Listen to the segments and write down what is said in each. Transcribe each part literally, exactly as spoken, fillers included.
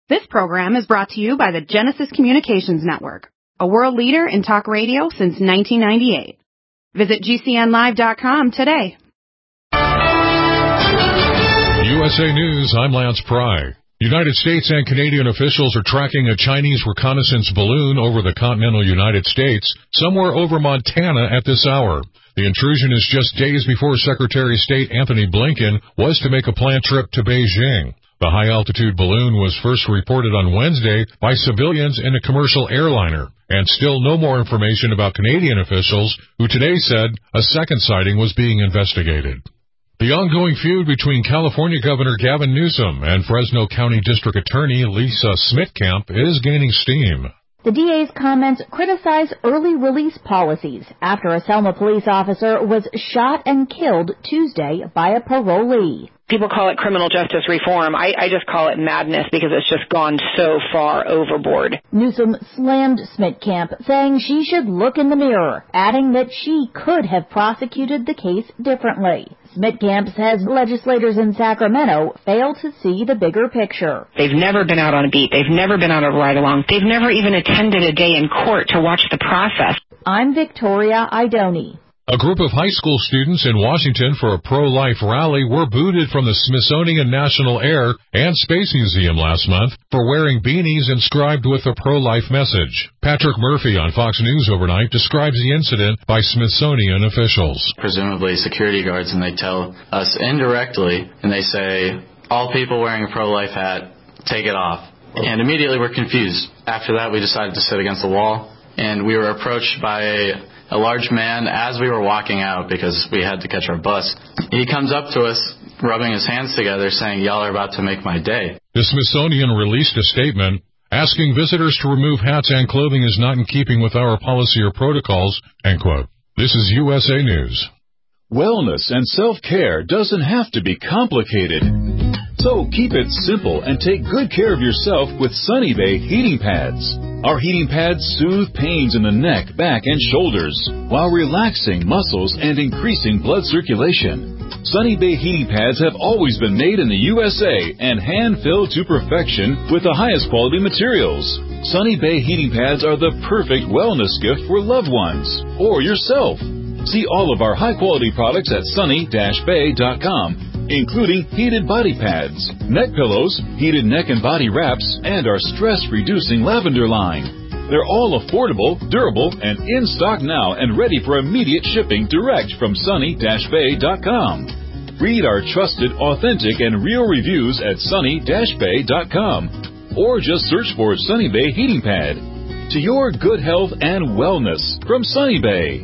This program is brought to you by the Genesis Communications Network, a world leader in talk radio since nineteen ninety-eight. Visit G C N live dot com today. U S A News, I'm Lance Pry. United States and Canadian officials are tracking a Chinese reconnaissance balloon over the continental United States, somewhere over Montana at this hour. The intrusion is just days before Secretary of State Anthony Blinken was to make a planned trip to Beijing. The high-altitude balloon was first reported on Wednesday by civilians in a commercial airliner, and still no more information about Canadian officials, who today said a second sighting was being investigated. The ongoing feud between California Governor Gavin Newsom and Fresno County District Attorney Lisa Smitkamp is gaining steam. The D A's comments criticize early release policies after a Selma police officer was shot and killed Tuesday by a parolee. People call it criminal justice reform. I, I just call it madness because it's just gone so far overboard. Newsom slammed Smitkamp, saying she should look in the mirror, adding that she could have prosecuted the case differently. Smitkamp says legislators in Sacramento fail to see the bigger picture. They've never been out on a beat. They've never been on a ride-along. They've never even attended a day in court to watch the process. I'm Victoria Idoni. A group of high school students in Washington for a pro-life rally were booted from the Smithsonian National Air and Space Museum last month for wearing beanies inscribed with a pro-life message. Patrick Murphy on Fox News Overnight describes the incident by Smithsonian officials. Presumably security guards, and they tell us indirectly, and they say, all people wearing a pro-life hat, take it off. And immediately we're confused. After that, we decided to sit against the wall, and we were approached by a A large man as we were walking out because we had to catch our bus. He comes up to us, rubbing his hands together, saying, y'all are about to make my day. The Smithsonian released a statement asking visitors to remove hats and clothing is not in keeping with our policy or protocols, end quote. This is U S A News. Wellness and self-care doesn't have to be complicated. So keep it simple and take good care of yourself with Sunny Bay heating pads. Our heating pads soothe pains in the neck, back, and shoulders while relaxing muscles and increasing blood circulation. Sunny Bay heating pads have always been made in the U S A and hand-filled to perfection with the highest quality materials. Sunny Bay heating pads are the perfect wellness gift for loved ones or yourself. See all of our high-quality products at sunny dash bay dot com, including heated body pads, neck pillows, heated neck and body wraps, and our stress-reducing lavender line. They're all affordable, durable, and in stock now and ready for immediate shipping direct from sunny dash bay dot com. Read our trusted, authentic, and real reviews at sunny dash bay dot com, or just search for Sunny Bay Heating Pad. To your good health and wellness from Sunny Bay.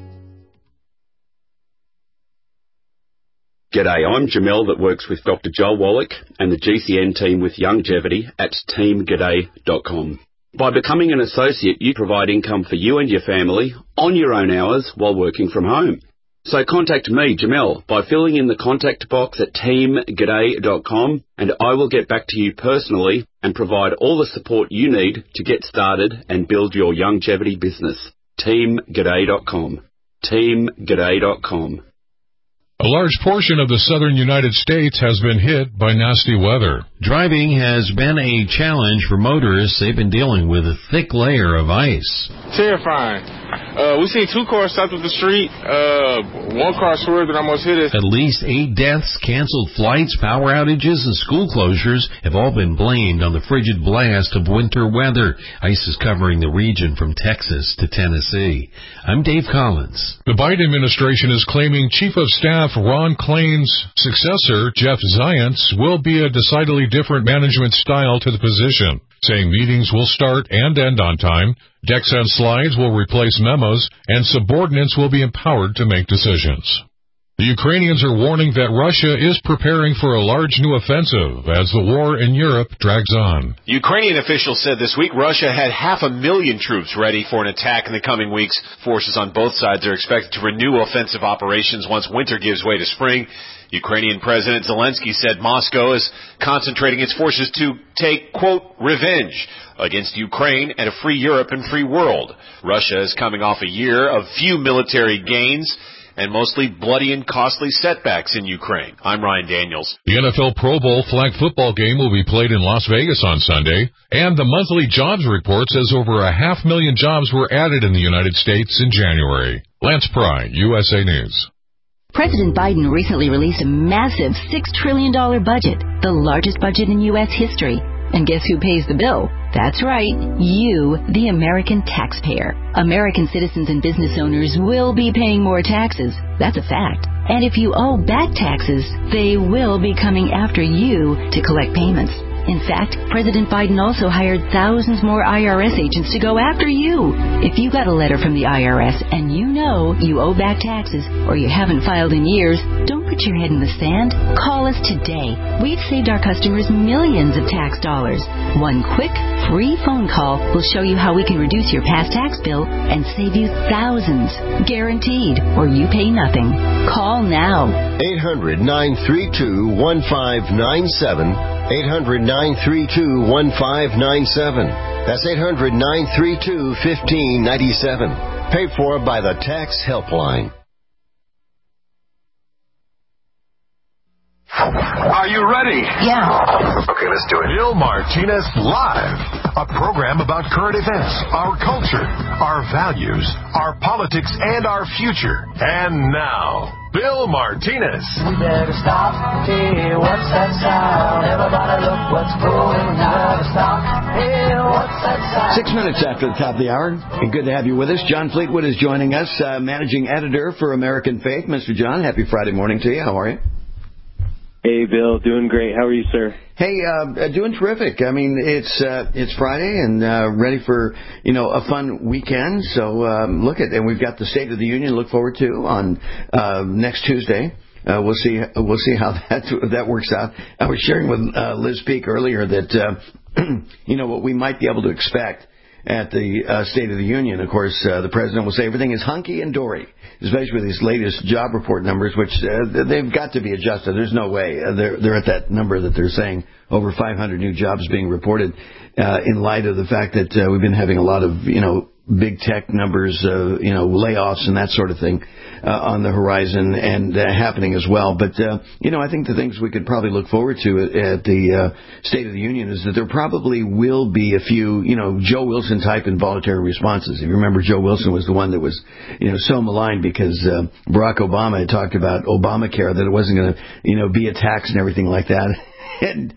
G'day, I'm Jamel that works with Doctor Joel Wallach and the G C N team with Longevity at team g'day dot com. By becoming an associate, you provide income for you and your family on your own hours while working from home. So contact me, Jamel, by filling in the contact box at team g'day dot com, and I will get back to you personally and provide all the support you need to get started and build your longevity business. team g'day dot com. team g'day dot com. A large portion of the southern United States has been hit by nasty weather. Driving has been a challenge for motorists. They've been dealing with a thick layer of ice. Terrifying. Uh, we seen two cars stopped at the street. Uh, one car swerved and almost hit us. At least eight deaths, canceled flights, power outages, and school closures have all been blamed on the frigid blast of winter weather. Ice is covering the region from Texas to Tennessee. I'm Dave Collins. The Biden administration is claiming Chief of Staff Ron Klain's successor, Jeff Zients, will be a decidedly different management style to the position, saying meetings will start and end on time, decks and slides will replace memos, and subordinates will be empowered to make decisions. The Ukrainians are warning that Russia is preparing for a large new offensive as the war in Europe drags on. Ukrainian officials said this week Russia had half a million troops ready for an attack in the coming weeks. Forces on both sides are expected to renew offensive operations once winter gives way to spring. Ukrainian President Zelensky said Moscow is concentrating its forces to take, quote, revenge against Ukraine and a free Europe and free world. Russia is coming off a year of few military gains and mostly bloody and costly setbacks in Ukraine. I'm Ryan Daniels. The N F L Pro Bowl flag football game will be played in Las Vegas on Sunday, and the monthly jobs report says over a half million jobs were added in the United States in January. Lance Pry, U S A News. President Biden recently released a massive six trillion dollars budget, the largest budget in U S history. And guess who pays the bill? That's right, you, the American taxpayer. American citizens and business owners will be paying more taxes. That's a fact. And if you owe back taxes, they will be coming after you to collect payments. In fact, President Biden also hired thousands more I R S agents to go after you. If you got a letter from the I R S and you know you owe back taxes or you haven't filed in years, don't put your head in the sand. Call us today. We've saved our customers millions of tax dollars. One quick, free phone call will show you how we can reduce your past tax bill and save you thousands. Guaranteed, or you pay nothing. Call now. eight hundred, nine three two, one five nine seven. eight hundred, nine three two, one five nine seven. That's eight hundred, nine three two, one five nine seven. Paid for by the Tax Helpline. Are you ready? Yeah. Okay, let's do it. Bill Martinez Live, a program about current events, our culture, our values, our politics, and our future. And now, Bill Martinez. We better stop. Hey, what's that sound? Everybody look what's going on. Stop. Hey, what's that sound? Six minutes after the top of the hour. And good to have you with us. John Fleetwood is joining us, uh, managing editor for American Faith. Mister John, happy Friday morning to you. How are you? Hey, Bill. Doing great. How are you, sir? Hey, uh, doing terrific. I mean, it's uh, it's Friday and uh, ready for, you know, a fun weekend. So um, look at, and we've got the State of the Union to look forward to on uh, next Tuesday. Uh, we'll see. We'll see how that that works out. I was sharing with uh, Liz Peek earlier that uh, you know what we might be able to expect at the uh, State of the Union. Of course, uh, the president will say everything is hunky and dory, especially with these latest job report numbers, which uh, they've got to be adjusted. There's no way uh, they're they're at that number that they're saying, over five hundred new jobs being reported, uh, in light of the fact that uh, we've been having a lot of, you know, big tech numbers, uh, you know, layoffs and that sort of thing uh, on the horizon and uh, happening as well. But, uh, you know, I think the things we could probably look forward to at, at the uh, State of the Union is that there probably will be a few, you know, Joe Wilson type involuntary responses. If you remember, Joe Wilson was the one that was, you know, so maligned because uh, Barack Obama had talked about Obamacare, that it wasn't going to, you know, be a tax and everything like that. And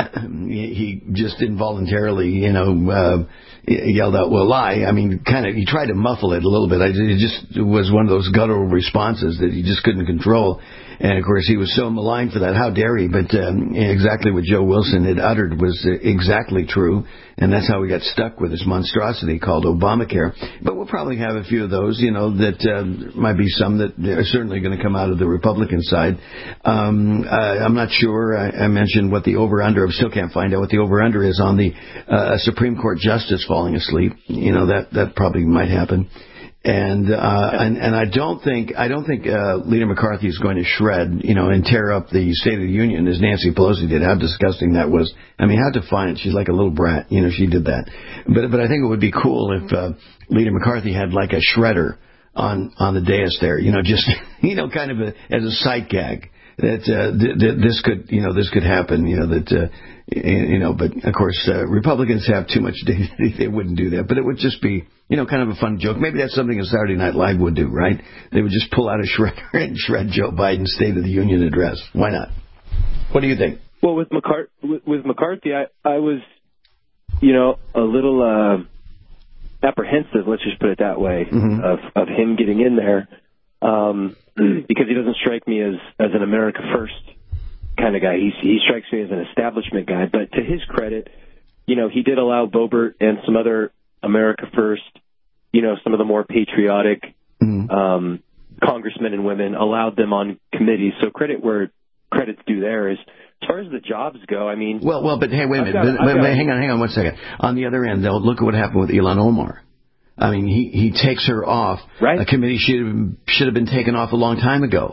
he just involuntarily, you know, uh, yelled out, well, lie. I mean, kind of, he tried to muffle it a little bit. It just was one of those guttural responses that he just couldn't control. And, of course, he was so maligned for that. How dare he? But um, exactly what Joe Wilson had uttered was exactly true. And that's how we got stuck with this monstrosity called Obamacare. But we'll probably have a few of those, you know, that uh, might be some that are certainly going to come out of the Republican side. Um, uh, I'm not sure. I, I mentioned what the over-under, I still can't find out what the over-under is on the uh, Supreme Court justice falling asleep. You know, that, that probably might happen. And, uh, and, and I don't think, I don't think, uh, Leader McCarthy is going to shred, you know, and tear up the State of the Union as Nancy Pelosi did. How disgusting that was. I mean, how defiant. She's like a little brat. You know, she did that. But, but I think it would be cool if, uh, Leader McCarthy had like a shredder on, on the dais there, you know, just, you know, kind of a, as a sight gag that, uh, th- th- this could, you know, this could happen, you know, that, uh, you know, but of course, uh, Republicans have too much dignity. They wouldn't do that. But it would just be, you know, kind of a fun joke. Maybe that's something a Saturday Night Live would do, right? They would just pull out a shredder and shred Joe Biden's State of the Union address. Why not? What do you think? Well, with McCarthy, with, with McCarthy, I, I was, you know, a little uh, apprehensive, let's just put it that way, mm-hmm. of, of him getting in there, um, because he doesn't strike me as, as an America First kind of guy. He, he strikes me as an establishment guy. But to his credit, you know, he did allow Boebert and some other America First, you know, some of the more patriotic mm-hmm. um, congressmen and women, allowed them on committees. So credit where credit's due there. Is as far as the jobs go, I mean... Well, well, but hey, wait a minute. Got, but, but, but hang on, hang on one second. On the other end, though, look at what happened with Ilhan Omar. I mean, he, he takes her off. Right. A committee should have, should have been taken off a long time ago.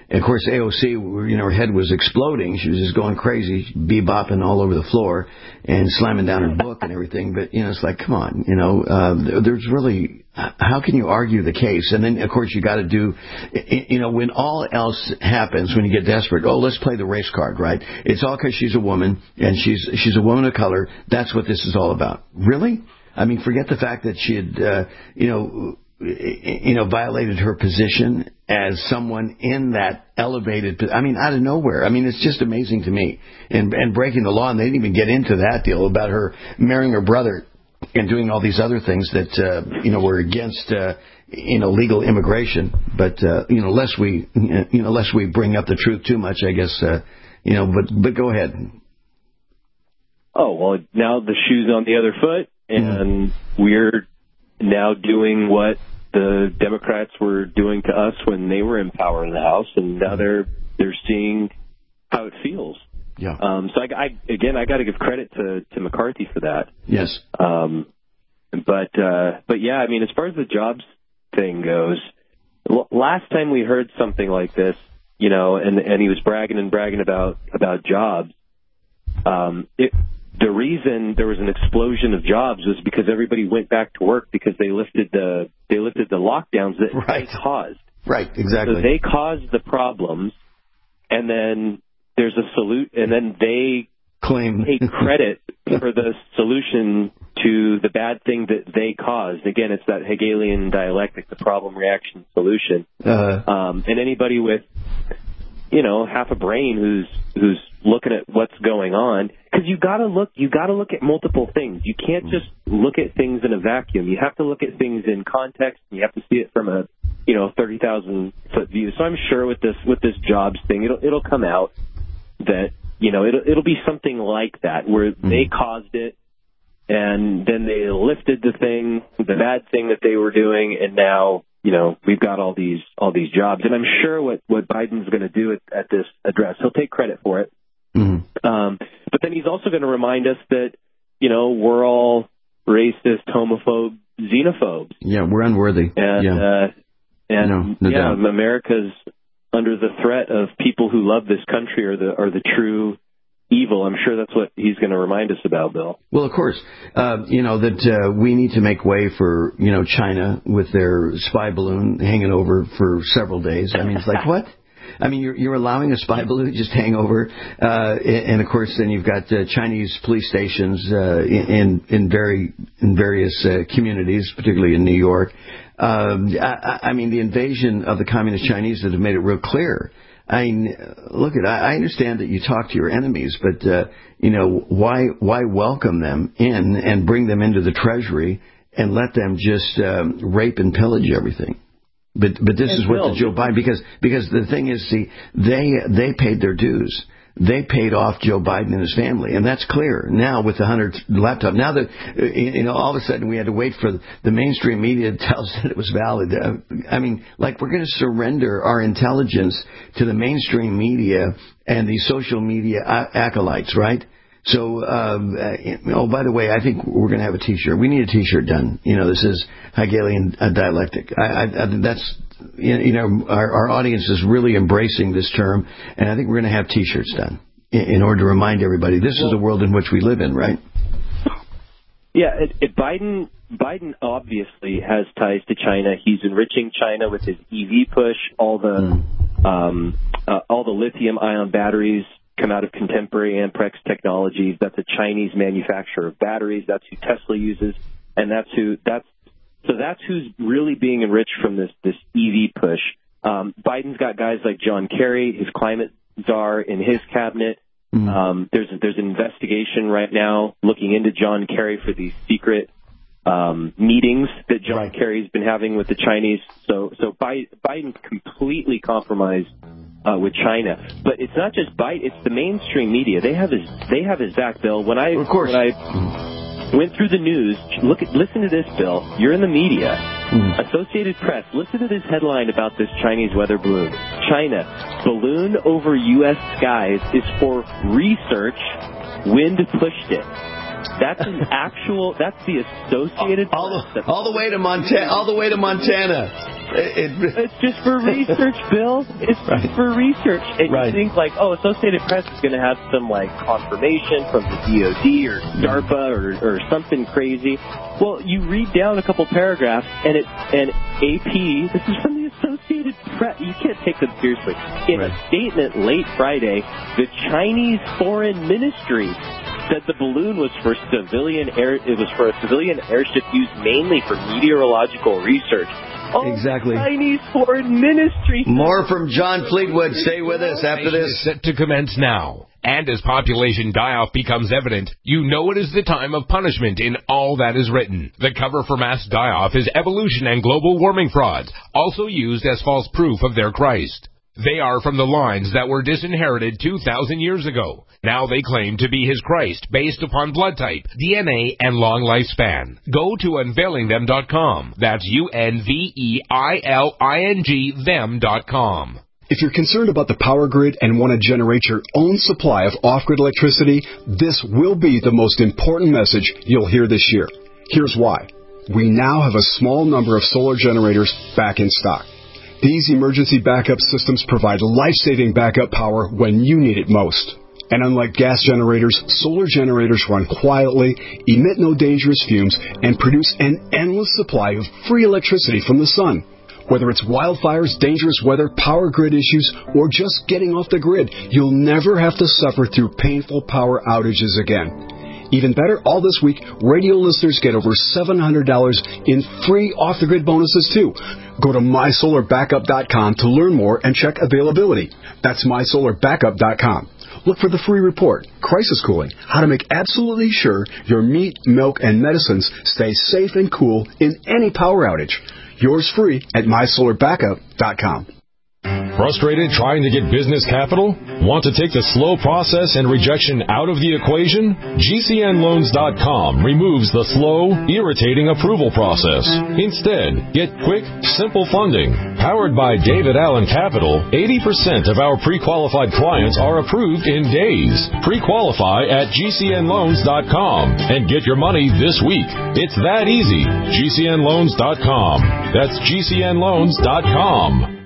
And of course, A O C, you know, her head was exploding. She was just going crazy, bebopping all over the floor and slamming down her book and everything. But, you know, it's like, come on, you know, uh, there's really, how can you argue the case? And then, of course, you got to do, you know, when all else happens, when you get desperate, oh, let's play the race card, right? It's all because she's a woman and she's she's a woman of color. That's what this is all about. Really? I mean, forget the fact that she had, uh, you know, you know, violated her position as someone in that elevated, I mean, out of nowhere. I mean, it's just amazing to me. And, and breaking the law, and they didn't even get into that deal about her marrying her brother and doing all these other things that, uh, you know, were against, uh, you know, legal immigration. But, uh, you know, lest we, you know, lest we bring up the truth too much, I guess, uh, you know, but, but go ahead. Oh, well, now the shoe's on the other foot, and mm-hmm. we're now doing what the Democrats were doing to us when they were in power in the House, and now they're they're seeing how it feels. Yeah. Um, so I, I again, I got to give credit to, to McCarthy for that. Yes. Um, but uh, but yeah, I mean, as far as the jobs thing goes, l- last time we heard something like this, you know, and and he was bragging and bragging about about jobs. Um, it. The reason there was an explosion of jobs was because everybody went back to work because they lifted the they lifted the lockdowns that right. they caused. Right, exactly. So they caused the problems, and then there's a salute, and then they claim take credit for the solution to the bad thing that they caused. Again, it's that Hegelian dialectic, the problem, reaction, solution. Uh, um, and anybody with you know half a brain who's who's looking at what's going on, because you got to look, you got to look at multiple things. You can't just look at things in a vacuum. You have to look at things in context. And you have to see it from a, you know, thirty thousand foot view. So I'm sure with this with this jobs thing, it'll it'll come out that you know it'll it'll be something like that where mm-hmm. they caused it, and then they lifted the thing, the bad thing that they were doing, and now you know we've got all these all these jobs. And I'm sure what what Biden's going to do at, at this address, he'll take credit for it. Mm-hmm. Um, but then he's also going to remind us that, you know, we're all racist, homophobe, xenophobes. Yeah, we're unworthy. And, yeah, uh, and no, no yeah, doubt. America's under the threat of people who love this country are the are the true evil. I'm sure that's what he's going to remind us about, Bill. Well, of course, uh, you know, that uh, we need to make way for, you know, China with their spy balloon hanging over for several days. I mean, it's like, what? I mean, you're, you're allowing a spy balloon to just hang over, uh, and of course, then you've got uh, Chinese police stations uh, in in very in various uh, communities, particularly in New York. Um, I, I mean, the invasion of the communist Chinese that have made it real clear. I mean, look at. I understand that you talk to your enemies, but uh, you know, why why welcome them in and bring them into the treasury and let them just um, rape and pillage everything? But but this and is what Bill, the Joe Biden, because because the thing is, see, they they paid their dues. They paid off Joe Biden and his family, and that's clear now with the hundred laptop. Now that you know, all of a sudden we had to wait for the mainstream media to tell us that it was valid. I mean, like we're going to surrender our intelligence to the mainstream media and the social media acolytes, right? So, um, uh, oh, by the way, I think we're going to have a T-shirt. We need a T-shirt done. You know, this is Hegelian uh, dialectic. I, I, I, that's, you know, our, our audience is really embracing this term, and I think we're going to have T-shirts done in, in order to remind everybody this well, is the world in which we live in, right? Yeah, it, it, Biden Biden obviously has ties to China. He's enriching China with his E V push. All the mm. um, uh, all the lithium-ion batteries come out of contemporary Amprex Technologies. That's a Chinese manufacturer of batteries. That's who Tesla uses, and that's who that's so that's who's really being enriched from this this E V push. Um, Biden's got guys like John Kerry, his climate czar, in his cabinet. Mm-hmm. Um, there's there's an investigation right now looking into John Kerry for these secret um, meetings that John right. Kerry's been having with the Chinese. So so Biden completely compromised uh, with China. But it's not just Biden; it's the mainstream media. They have his they have his back, Bill. When I of course. when I went through the news, look at listen to this, Bill. You're in the media. Mm. Associated Press, listen to this headline about this Chinese weather balloon. China, balloon over U S skies is for research. Wind pushed it. That's an actual. That's the Associated all, all, Press. the, all the way to Montana. All the way to Montana. It, it, it's just for research, Bill. It's right. just for research. And right. you think like, oh, Associated Press is going to have some like confirmation from the D O D or DARPA or, or something crazy. Well, you read down a couple paragraphs, and it and A P. This is from the Associated Press. You can't take them seriously. In right. a statement late Friday, the Chinese Foreign Ministry said the balloon was for civilian air. It was for a civilian airship used mainly for meteorological research. Oh, exactly. Chinese Foreign Ministry. More from John Fleetwood. Stay with us after this. Is set to commence now. And as population die-off becomes evident, you know it is the time of punishment in all that is written. The cover for mass die-off is evolution and global warming frauds, also used as false proof of their Christ. They are from the lines that were disinherited two thousand years ago. Now they claim to be his Christ based upon blood type, D N A, and long lifespan. Go to unveiling them dot com. That's U N V E I L I N G them dot com. If you're concerned about the power grid and want to generate your own supply of off-grid electricity, this will be the most important message you'll hear this year. Here's why. We now have a small number of solar generators back in stock. These emergency backup systems provide life-saving backup power when you need it most. And unlike gas generators, solar generators run quietly, emit no dangerous fumes, and produce an endless supply of free electricity from the sun. Whether it's wildfires, dangerous weather, power grid issues, or just getting off the grid, you'll never have to suffer through painful power outages again. Even better, all this week, radio listeners get over seven hundred dollars in free off-the-grid bonuses, too. Go to my solar backup dot com to learn more and check availability. That's my solar backup dot com. Look for the free report, Crisis Cooling, how to make absolutely sure your meat, milk, and medicines stay safe and cool in any power outage. Yours free at my solar backup dot com. Frustrated trying to get business capital? Want to take the slow process and rejection out of the equation? G C N loans dot com removes the slow, irritating approval process. Instead, get quick, simple funding. Powered by David Allen Capital, eighty percent of our pre-qualified clients are approved in days. Pre-qualify at G C N loans dot com and get your money this week. It's that easy. G C N loans dot com. That's G C N loans dot com.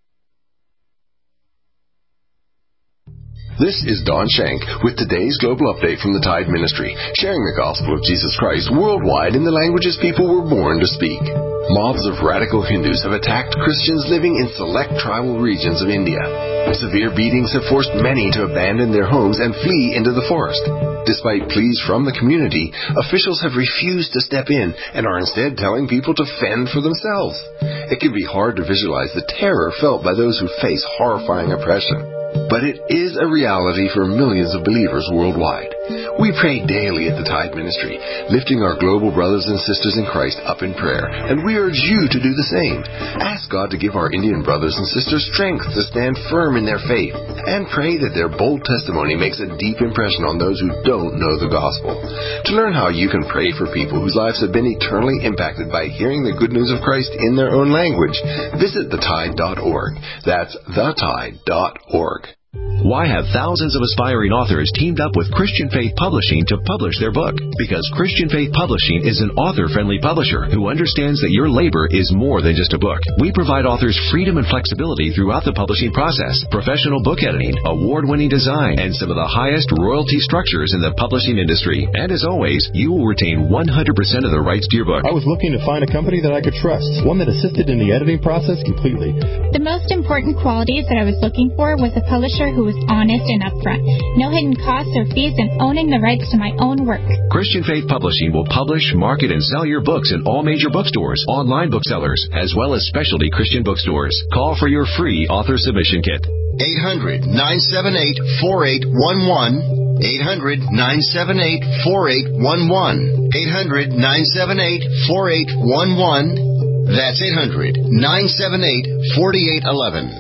This is Don Shank with today's global update from the Tide Ministry, sharing the gospel of Jesus Christ worldwide in the languages people were born to speak. Mobs of radical Hindus have attacked Christians living in select tribal regions of India. Severe beatings have forced many to abandon their homes and flee into the forest. Despite pleas from the community, officials have refused to step in and are instead telling people to fend for themselves. It can be hard to visualize the terror felt by those who face horrifying oppression. But it is a reality for millions of believers worldwide. We pray daily at the Tide Ministry, lifting our global brothers and sisters in Christ up in prayer, and we urge you to do the same. Ask God to give our Indian brothers and sisters strength to stand firm in their faith, and pray that their bold testimony makes a deep impression on those who don't know the gospel. To learn how you can pray for people whose lives have been eternally impacted by hearing the good news of Christ in their own language, visit the tide dot org. That's the tide dot org. Why have thousands of aspiring authors teamed up with Christian Faith Publishing to publish their book? Because Christian Faith Publishing is an author-friendly publisher who understands that your labor is more than just a book. We provide authors freedom and flexibility throughout the publishing process, professional book editing, award-winning design, and some of the highest royalty structures in the publishing industry. And as always, you will retain one hundred percent of the rights to your book. I was looking to find a company that I could trust, one that assisted in the editing process completely. The most important qualities that I was looking for was a publisher who was honest and upfront, no hidden costs or fees, and owning the rights to my own work. Christian Faith Publishing will publish, market, and sell your books in all major bookstores, online booksellers, as well as specialty Christian bookstores. Call for your free author submission kit. eight hundred, nine seven eight, four eight one one. eight hundred, nine seven eight, four eight one one. eight hundred, nine seven eight, four eight one one. That's eight hundred, nine seven eight, four eight one one.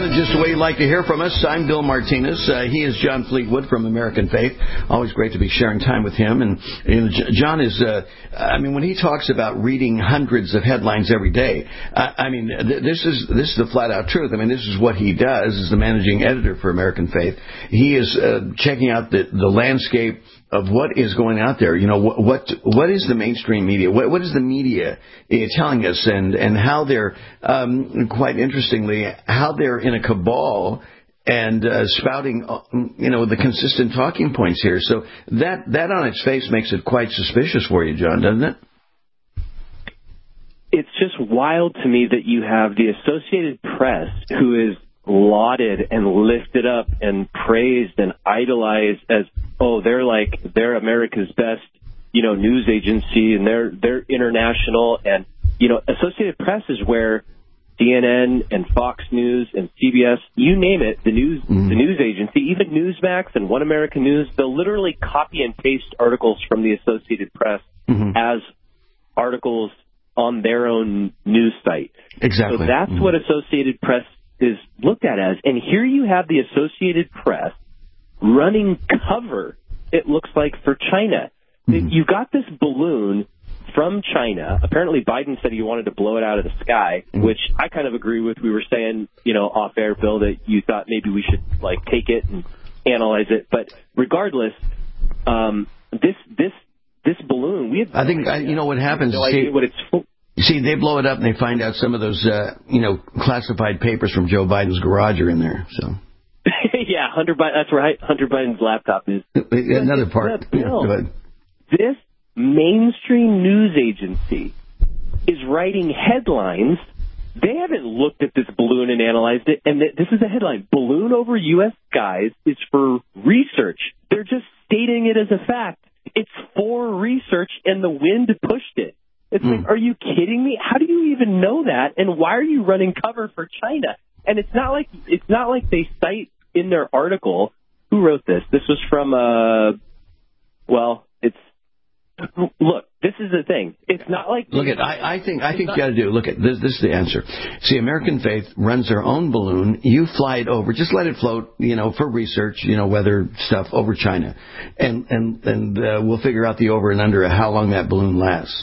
just the way you like to hear from us. I'm Bill Martinez. Uh, he is John Fleetwood from American Faith. Always great to be sharing time with him. And, you know, John is, uh, I mean, when he talks about reading hundreds of headlines every day, I, I mean, th- this is this is the flat-out truth. I mean, this is what he does as the managing editor for American Faith. He is uh, checking out the, the landscape of what is going out there. You know, what what, what is the mainstream media? What, what is the media uh, telling us, and, and how they're, um, quite interestingly, how they're in a cabal and uh, spouting, uh, you know, the consistent talking points here. So that, that on its face makes it quite suspicious for you, John, doesn't it? It's just wild to me that you have the Associated Press, who is lauded and lifted up and praised and idolized as, oh, they're like, they're America's best, you know, news agency, and they're they're international. And, you know, Associated Press is where C N N and Fox News and C B S, you name it, the news mm-hmm. the news agency, even Newsmax and One American News, they'll literally copy and paste articles from the Associated Press mm-hmm. as articles on their own news site. Exactly. So that's mm-hmm. what Associated Press is looked at as. And here you have the Associated Press running cover, it looks like, for China. Mm-hmm. You got this balloon from China. Apparently Biden said he wanted to blow it out of the sky, mm-hmm. which I kind of agree with. We were saying, you know, off air, Bill, that you thought maybe we should, like, take it and analyze it. But regardless, um, this this this balloon, we have I think, I, you know, what happens, no see, idea what it's for. See, they blow it up and they find out some of those, uh, you know, classified papers from Joe Biden's garage are in there. So, yeah, Hunter Biden. That's right. Hunter Biden's laptop is another part. Yeah, go ahead. This mainstream news agency is writing headlines. They haven't looked at this balloon and analyzed it. And this is a headline: "Balloon over U S skies is for research." They're just stating it as a fact. It's for research, and the wind pushed it. It's mm. like, are you kidding me? How do you even know that? And why are you running cover for China? And it's not like it's not like they cite in their article. Who wrote this? This was from uh, well, it's look. This is the thing. It's not like look at. I, I think I think you got to do. Look at this. This is the answer. See, American Faith runs their own balloon. You fly it over. Just let it float. You know, for research. You know, weather stuff over China, and and and uh, we'll figure out the over and under of how long that balloon lasts.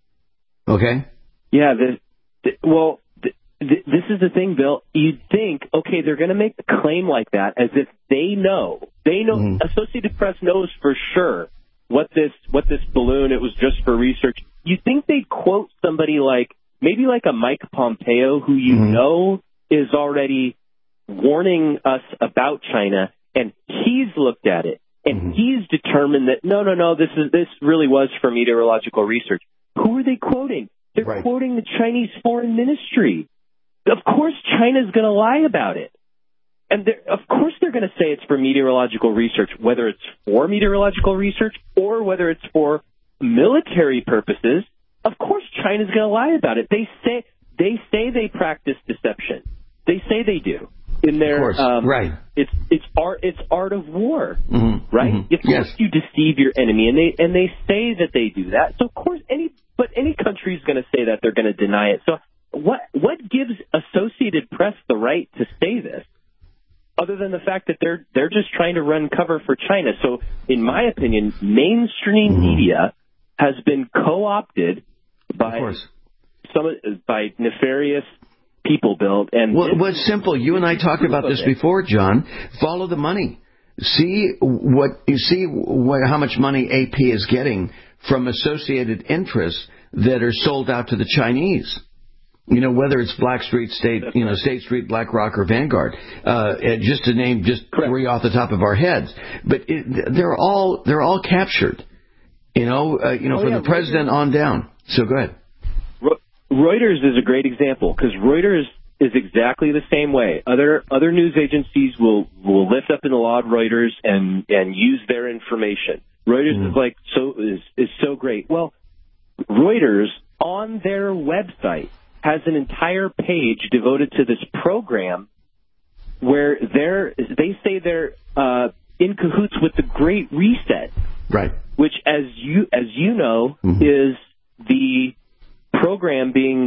Okay? Yeah, the, the, well, the, the, this is the thing, Bill. You'd think, okay, they're going to make a claim like that as if they know. They know. Mm-hmm. Associated Press knows for sure what this what this balloon, it was just for research. You'd think they'd quote somebody like, maybe like a Mike Pompeo, who you mm-hmm. know is already warning us about China, and he's looked at it, and mm-hmm. he's determined that, no, no, no, this is this really was for meteorological research. Who are they quoting? They're right. quoting the Chinese Foreign Ministry. Of course China's going to lie about it. And of course they're going to say it's for meteorological research, whether it's for meteorological research or whether it's for military purposes. Of course China's going to lie about it. They say they say they practice deception. They say they do. In their um, right, it's it's art it's art of war, mm-hmm. right? Mm-hmm. Of course yes. you deceive your enemy, and they and they say that they do that. So of course any but any country is going to say that. They're going to deny it. So what what gives Associated Press the right to say this, other than the fact that they're they're just trying to run cover for China? So in my opinion, mainstream mm-hmm. media has been co-opted by some by nefarious people build. And well, what's simple? You and I talked about this before, John. Follow the money. See what you see. What, how much money A P is getting from associated interests that are sold out to the Chinese. You know, whether it's Blackstreet, State, you know, State Street, BlackRock, or Vanguard, uh, just to name just three off the top of our heads. But it, they're all they're all captured. You know, uh, you know, oh, from yeah, the president Reuters. on down. So go ahead. Reuters is a great example because Reuters is exactly the same way. Other other news agencies will, will lift up and laud Reuters and, and use their information. Reuters mm. is like so is, is so great. Well, Reuters on their website has an entire page devoted to this program where they're they say they're uh, in cahoots with the Great Reset, right? Which, as you as you know, mm-hmm. is the program being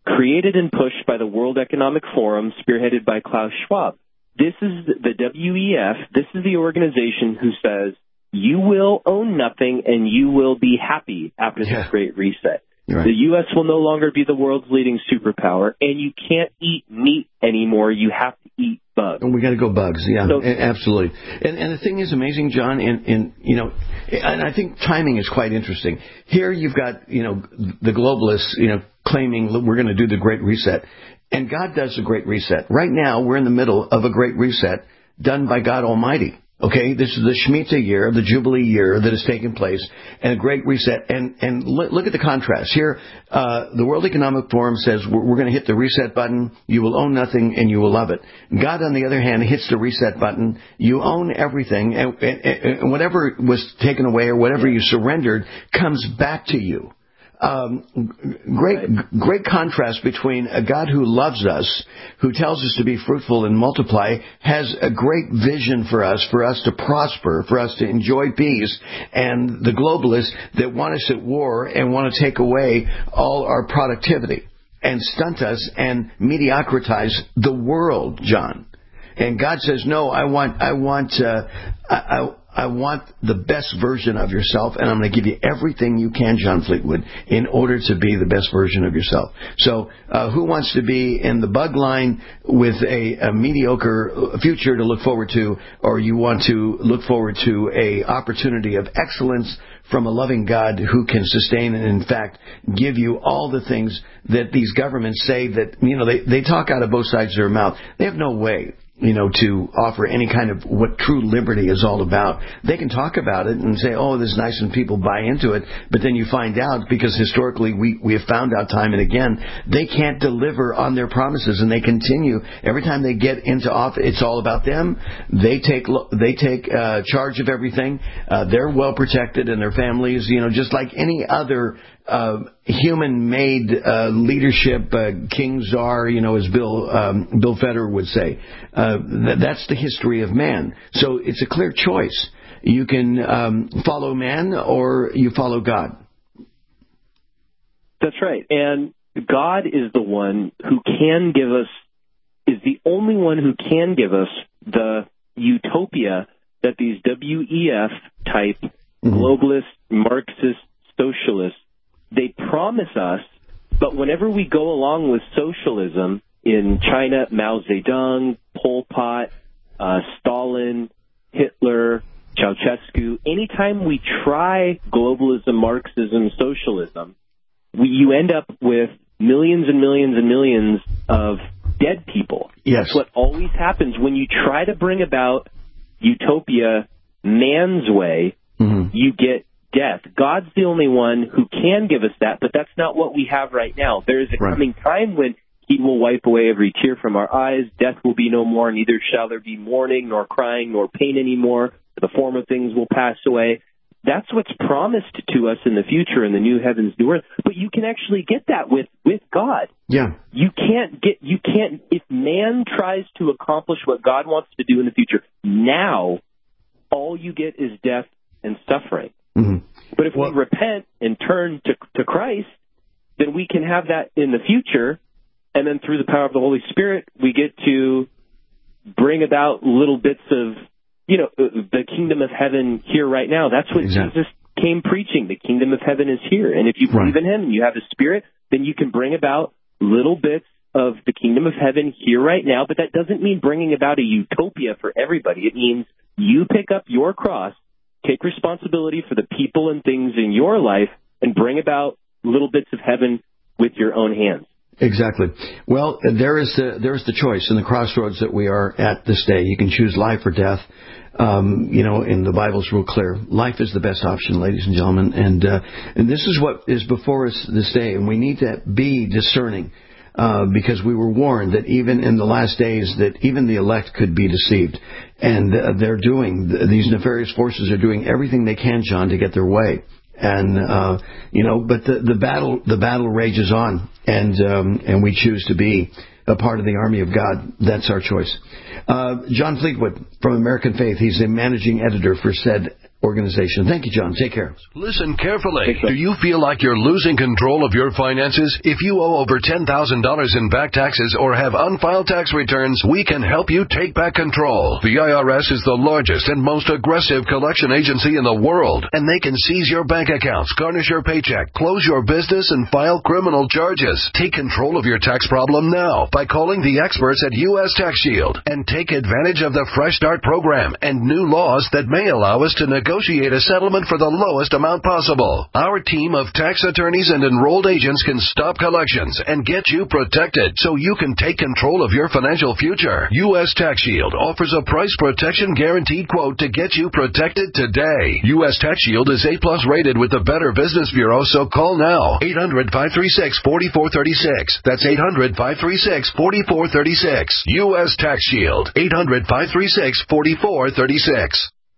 created and pushed by the World Economic Forum, spearheaded by Klaus Schwab. This is the W E F. This is the organization who says you will own nothing and you will be happy after yeah. this great reset. Right. The U S will no longer be the world's leading superpower, and you can't eat meat anymore. You have to eat bugs. And we got to go bugs, yeah, so, absolutely. And, and the thing is amazing, John, and, and you know, and I think timing is quite interesting. Here you've got, you know, the globalists, you know, claiming we're going to do the Great Reset, and God does the Great Reset. Right now, we're in the middle of a Great Reset done by God Almighty. Okay, this is the Shemitah year, the Jubilee year that has taken place, and a great reset. And and look at the contrast. Here, uh, the World Economic Forum says we're, we're going to hit the reset button, you will own nothing, and you will love it. God, on the other hand, hits the reset button, you own everything, and, and, and whatever was taken away or whatever you surrendered comes back to you. Um, great, great contrast between a God who loves us, who tells us to be fruitful and multiply, has a great vision for us, for us to prosper, for us to enjoy peace, and the globalists that want us at war and want to take away all our productivity and stunt us and mediocritize the world, John. And God says, no, I want, I want, uh, I, I I want the best version of yourself, and I'm going to give you everything you can, John Fleetwood, in order to be the best version of yourself. So uh, who wants to be in the bug line with a, a mediocre future to look forward to, or you want to look forward to a opportunity of excellence from a loving God who can sustain and, in fact, give you all the things that these governments say that, you know, they, they talk out of both sides of their mouth. They have no way, you know, to offer any kind of what true liberty is all about. They can talk about it and say, oh, this is nice, and people buy into it, but then you find out, because historically we, we have found out time and again, they can't deliver on their promises, and they continue. Every time they get into office, it's all about them. They take they take uh, charge of everything. Uh, they're well protected, and their families, you know, just like any other Uh, human-made uh, leadership, uh, king czar, you know, as Bill um, Bill Federer would say. Uh, th- that's the history of man. So it's a clear choice. You can um, follow man, or you follow God. That's right. And God is the one who can give us, is the only one who can give us the utopia that these W E F type mm-hmm. globalist, Marxist, socialists, they promise us, but whenever we go along with socialism in China, Mao Zedong, Pol Pot, uh, Stalin, Hitler, Ceausescu, anytime we try globalism, Marxism, socialism, we, you end up with millions and millions and millions of dead people. Yes. That's what always happens when you try to bring about utopia man's way, mm-hmm. you get death. God's the only one who can give us that, but that's not what we have right now. There is a right. coming time when He will wipe away every tear from our eyes. Death will be no more, neither shall there be mourning, nor crying, nor pain anymore. The former things will pass away. That's what's promised to us in the future in the new heavens, new earth. But you can actually get that with, with God. Yeah. You can't get, you can't, if man tries to accomplish what God wants to do in the future, now all you get is death and suffering. Mm-hmm. But if well, we repent and turn to, to Christ, then we can have that in the future, and then through the power of the Holy Spirit, we get to bring about little bits of, you know, the kingdom of heaven here right now. That's what exactly. Jesus came preaching. The kingdom of heaven is here. And if you believe right. in Him and you have His Spirit, then you can bring about little bits of the kingdom of heaven here right now. But that doesn't mean bringing about a utopia for everybody. It means you pick up your cross, take responsibility for the people and things in your life, and bring about little bits of heaven with your own hands. Exactly. Well, there is the there is the choice in the crossroads that we are at this day. You can choose life or death. Um, you know, and the Bible's real clear. Life is the best option, ladies and gentlemen. And uh, and this is what is before us this day. And we need to be discerning uh, because we were warned that even in the last days that even the elect could be deceived. And uh, they're doing, these nefarious forces are doing everything they can, John, to get their way. And, uh, you know, but the, the battle, the battle rages on, and, um, and we choose to be a part of the army of God. That's our choice. Uh, John Fleetwood from American Faith, he's the managing editor for said organization. Thank you, John. Take care. Listen carefully. Do you feel like you're losing control of your finances? If you owe over ten thousand dollars in back taxes or have unfiled tax returns, we can help you take back control. The I R S is the largest and most aggressive collection agency in the world, and they can seize your bank accounts, garnish your paycheck, close your business, and file criminal charges. Take control of your tax problem now by calling the experts at U S Tax Shield and take advantage of the Fresh Start program and new laws that may allow us to negotiate Negotiate a settlement for the lowest amount possible. Our team of tax attorneys and enrolled agents can stop collections and get you protected so you can take control of your financial future. U S Tax Shield offers a price protection guaranteed quote to get you protected today. U S Tax Shield is A plus rated with the Better Business Bureau, so call now. eight hundred, five three six, four four three six. That's eight hundred, five three six, four four three six. U S Tax Shield. eight hundred, five three six, four four three six.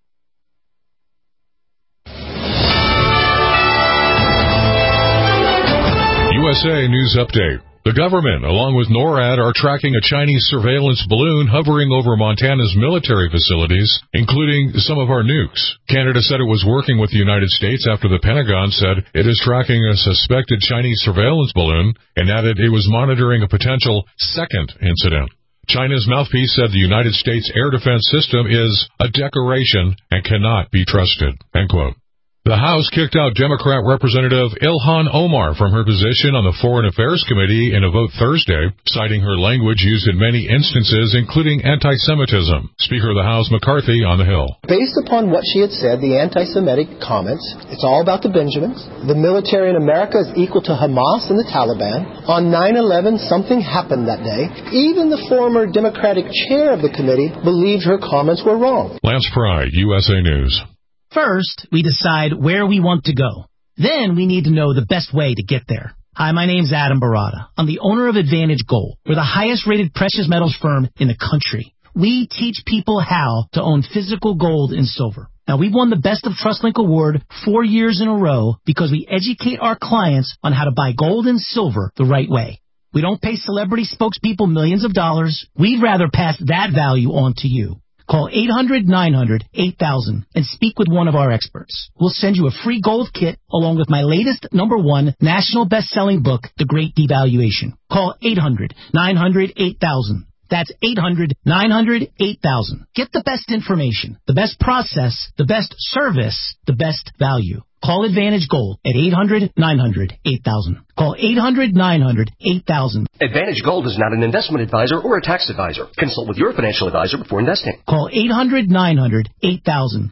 U S A News Update. The government, along with NORAD, are tracking a Chinese surveillance balloon hovering over Montana's military facilities, including some of our nukes. Canada said it was working with the United States after the Pentagon said it is tracking a suspected Chinese surveillance balloon and added it was monitoring a potential second incident. China's mouthpiece said the United States air defense system is a decoration and cannot be trusted. End quote. The House kicked out Democrat Representative Ilhan Omar from her position on the Foreign Affairs Committee in a vote Thursday, citing her language used in many instances, including anti-Semitism. Speaker of the House McCarthy on the Hill. Based upon what she had said, the anti-Semitic comments, it's all about the Benjamins. The military in America is equal to Hamas and the Taliban. On nine eleven, something happened that day. Even the former Democratic chair of the committee believed her comments were wrong. Lance Pry, U S A News. First, we decide where we want to go. Then we need to know the best way to get there. Hi, my name's Adam Barada. I'm the owner of Advantage Gold. We're the highest rated precious metals firm in the country. We teach people how to own physical gold and silver. Now, we've won the Best of TrustLink award four years in a row because we educate our clients on how to buy gold and silver the right way. We don't pay celebrity spokespeople millions of dollars. We'd rather pass that value on to you. Call eight hundred, nine hundred, eight thousand and speak with one of our experts. We'll send you a free gold kit along with my latest number one national best-selling book, The Great Devaluation. Call eight hundred, nine hundred, eight thousand. That's eight hundred, nine hundred, eight thousand. Get the best information, the best process, the best service, the best value. Call Advantage Gold at eight hundred, nine hundred, eight thousand. Call eight hundred, nine hundred, eight thousand. Advantage Gold is not an investment advisor or a tax advisor. Consult with your financial advisor before investing. Call eight hundred, nine hundred, eight thousand.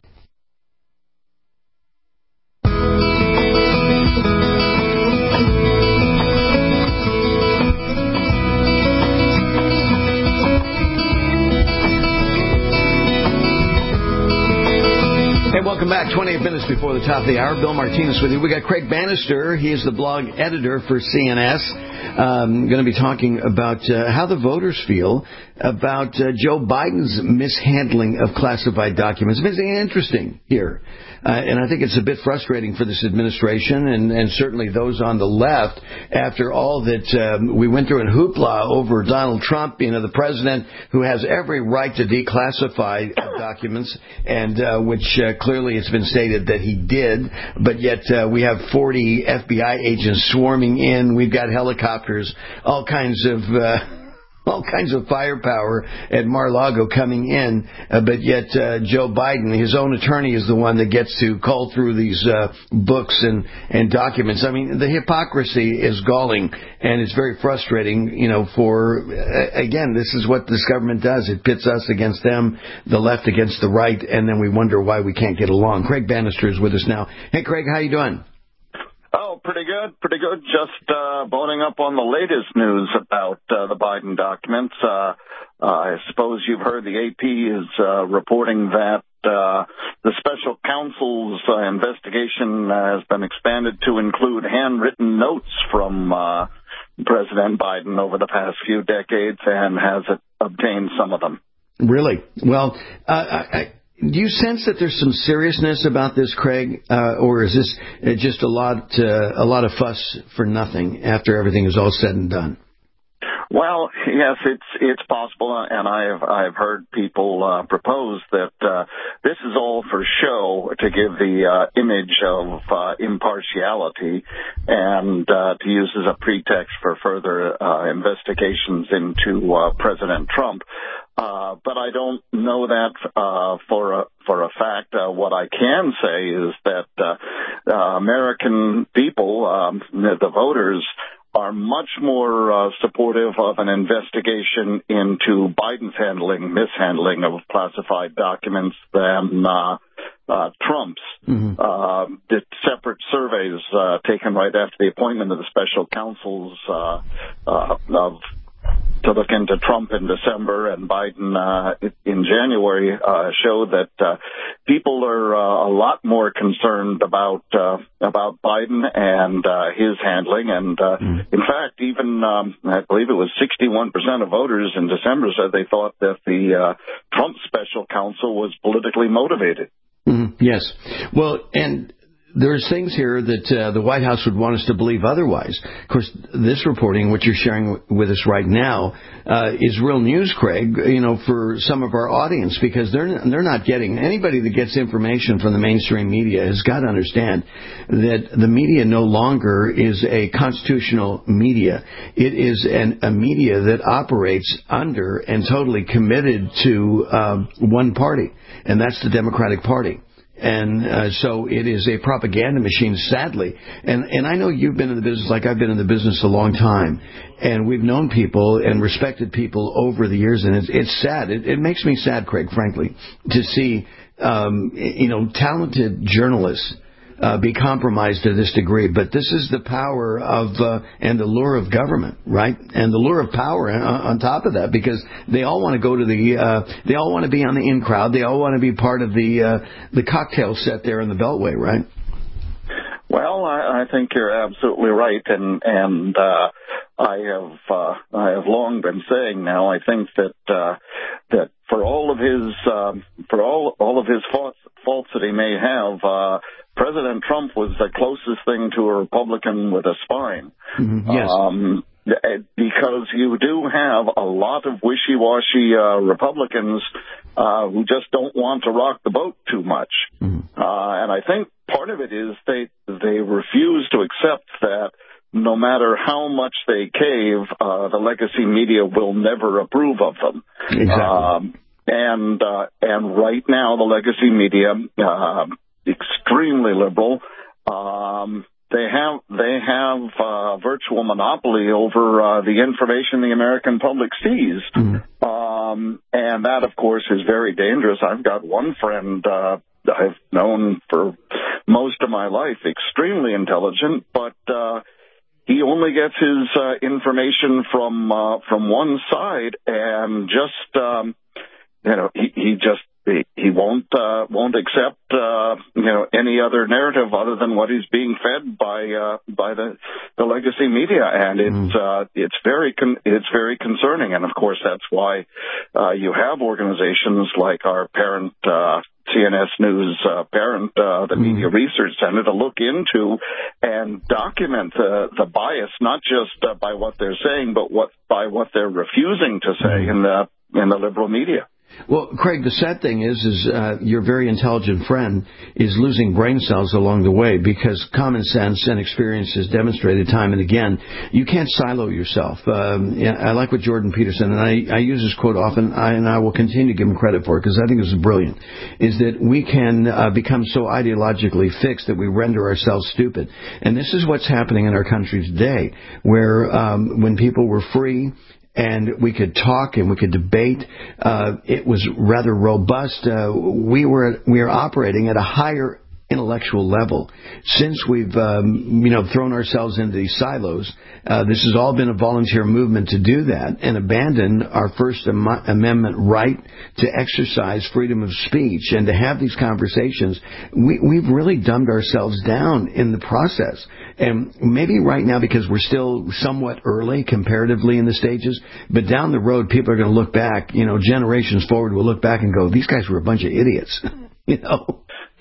Hey, welcome back. twenty-eight minutes before the top of the hour. Bill Martinez with you. We got Craig Bannister. He is the blog editor for C N S. Um, going to be talking about uh, how the voters feel about uh, Joe Biden's mishandling of classified documents. It's interesting here. Uh, and I think it's a bit frustrating for this administration and, and certainly those on the left after all that um, we went through in hoopla over Donald Trump, you know, the president who has every right to declassify documents and uh, which uh, clearly it's been stated that he did. But yet uh, we have forty F B I agents swarming in. We've got helicopters, all kinds of... Uh, all kinds of firepower at Mar-a-Lago coming in, uh, but yet uh, Joe Biden, his own attorney, is the one that gets to call through these uh, books and, and documents. I mean, the hypocrisy is galling, and it's very frustrating, you know, for, uh, again, this is what this government does. It pits us against them, the left against the right, and then we wonder why we can't get along. Craig Bannister is with us now. Hey, Craig, how you doing? Oh, pretty good, pretty good. Just uh, boning up on the latest news about uh, the Biden documents. Uh, uh, I suppose you've heard the A P is uh, reporting that uh, the special counsel's uh, investigation uh, has been expanded to include handwritten notes from uh, President Biden over the past few decades and has obtained some of them. Really? Well, uh, I... do you sense that there's some seriousness about this, Craig, uh, or is this just a lot, uh, a lot of fuss for nothing after everything is all said and done? Well, yes, it's it's possible, and I've I've heard people uh, propose that uh, this is all for show to give the uh, image of uh, impartiality and uh, to use as a pretext for further uh, investigations into uh, President Trump. Uh, but I don't know that uh, for a for a fact. Uh, what I can say is that uh, uh, American people, um, the voters, are much more uh, supportive of an investigation into Biden's handling, mishandling of classified documents than uh, uh, Trump's. Mm-hmm. Uh, the separate surveys uh, taken right after the appointment of the special counsels uh, uh, of to look into Trump in December and Biden uh, in January uh, show that uh, people are uh, a lot more concerned about uh, about Biden and uh, his handling. And uh, mm. in fact, even um, I believe it was sixty-one percent of voters in December said they thought that the uh, Trump special counsel was politically motivated. Mm, yes. Well, and there's things here that uh, the White House would want us to believe otherwise. Of course, this reporting, what you're sharing with us right now, uh, is real news, Craig, you know, for some of our audience, because they're they're not getting, anybody that gets information from the mainstream media has got to understand that the media no longer is a constitutional media. It is an, a media that operates under and totally committed to uh, one party, and that's the Democratic Party. And uh, so it is a propaganda machine, sadly. And and I know you've been in the business like I've been in the business a long time. And we've known people and respected people over the years. And it's, it's sad. It, it makes me sad, Craig, frankly, to see, um, you know, talented journalists Uh, be compromised to this degree. But this is the power of uh, and the lure of government, right? And the lure of power on, on top of that, because they all want to go to the, uh, they all want to be on the in crowd. They all want to be part of the uh, the cocktail set there in the Beltway, right? Well, I, I think you're absolutely right, and and uh, I have uh, I have long been saying now. I think that uh, that for all of his uh, for all all of his faults, faults that he may have. Uh, President Trump was the closest thing to a Republican with a spine. Mm-hmm. Yes. Um, because you do have a lot of wishy-washy uh, Republicans uh, who just don't want to rock the boat too much. Mm-hmm. Uh, and I think part of it is they they refuse to accept that no matter how much they cave, uh, the legacy media will never approve of them. Exactly. Um, and uh, and right now, the legacy media. Uh, extremely liberal. Um, they have they have uh, virtual monopoly over uh, the information the American public sees, mm-hmm. um, and that, of course, is very dangerous. I've got one friend uh, I've known for most of my life, extremely intelligent, but uh, he only gets his uh, information from uh, from one side, and just um, you know he, he just. He won't uh, won't accept uh, you know any other narrative other than what he's being fed by uh, by the, the legacy media, and it's mm. uh, it's very con- it's very concerning. And of course, that's why uh, you have organizations like our parent uh, C N S News uh, parent, uh, the mm. Media Research Center, to look into and document uh, the bias, not just uh, by what they're saying, but what by what they're refusing to say mm. in the in the liberal media. Well, Craig, the sad thing is, is uh, your very intelligent friend is losing brain cells along the way, because common sense and experience has demonstrated time and again, you can't silo yourself. Um, yeah, I like what Jordan Peterson, and I, I use this quote often, I, and I will continue to give him credit for it because I think this is brilliant, is that we can uh, become so ideologically fixed that we render ourselves stupid. And this is what's happening in our country today, where um, when people were free, and we could talk and we could debate. Uh, it was rather robust. Uh, we were we are operating at a higher intellectual level. Since we've um, you know thrown ourselves into these silos, uh, this has all been a volunteer movement to do that and abandon our First Am- Amendment right to exercise freedom of speech and to have these conversations. We, we've really dumbed ourselves down in the process. And maybe right now, because we're still somewhat early comparatively in the stages, but down the road, people are going to look back, you know, generations forward will look back and go, these guys were a bunch of idiots, you know.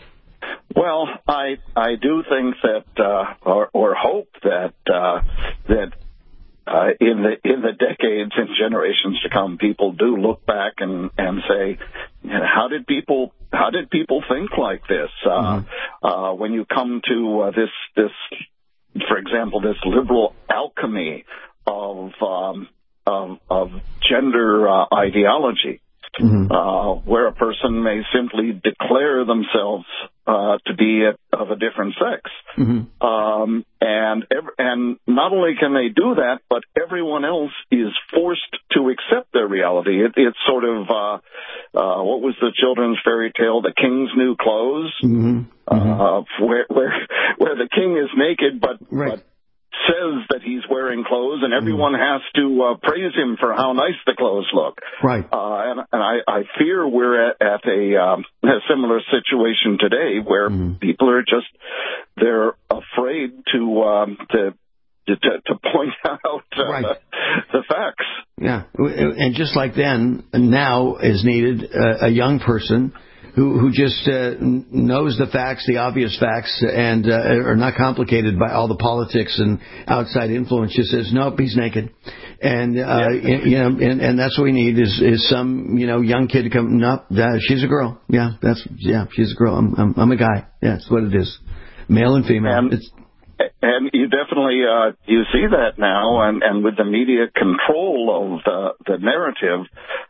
Well, I I do think that, uh, or, or hope that uh, that uh, in the in the decades and generations to come, people do look back and and say, you know, how did people how did people think like this? Uh, mm-hmm. uh, when you come to uh, this this, for example, this liberal alchemy of um, of, of gender uh, ideology. Mm-hmm. Uh, where a person may simply declare themselves uh, to be a, of a different sex, mm-hmm. um, and ev- and not only can they do that, but everyone else is forced to accept their reality. It, it's sort of uh, uh, what was the children's fairy tale, The King's New Clothes, mm-hmm. Mm-hmm. Uh, where where where the king is naked, but. Right. but says that he's wearing clothes, and everyone has to uh, praise him for how nice the clothes look. Right. Uh, and and I, I fear we're at, at a, um, a similar situation today where mm. people are just, they're afraid to um, to, to to point out uh, right. the facts. Yeah. And just like then, now is needed uh, a young person who who just uh, knows the facts, the obvious facts, and uh, are not complicated by all the politics and outside influence. Just says, nope, he's naked, and uh, yeah. you know, and, and that's what we need is is some you know young kid to come. Nope, uh, she's a girl. Yeah, that's yeah, she's a girl. I'm I'm, I'm a guy. Yeah, that's what it is, male and female. And, it's, and you definitely uh, you see that now, and, and with the media control of the the narrative.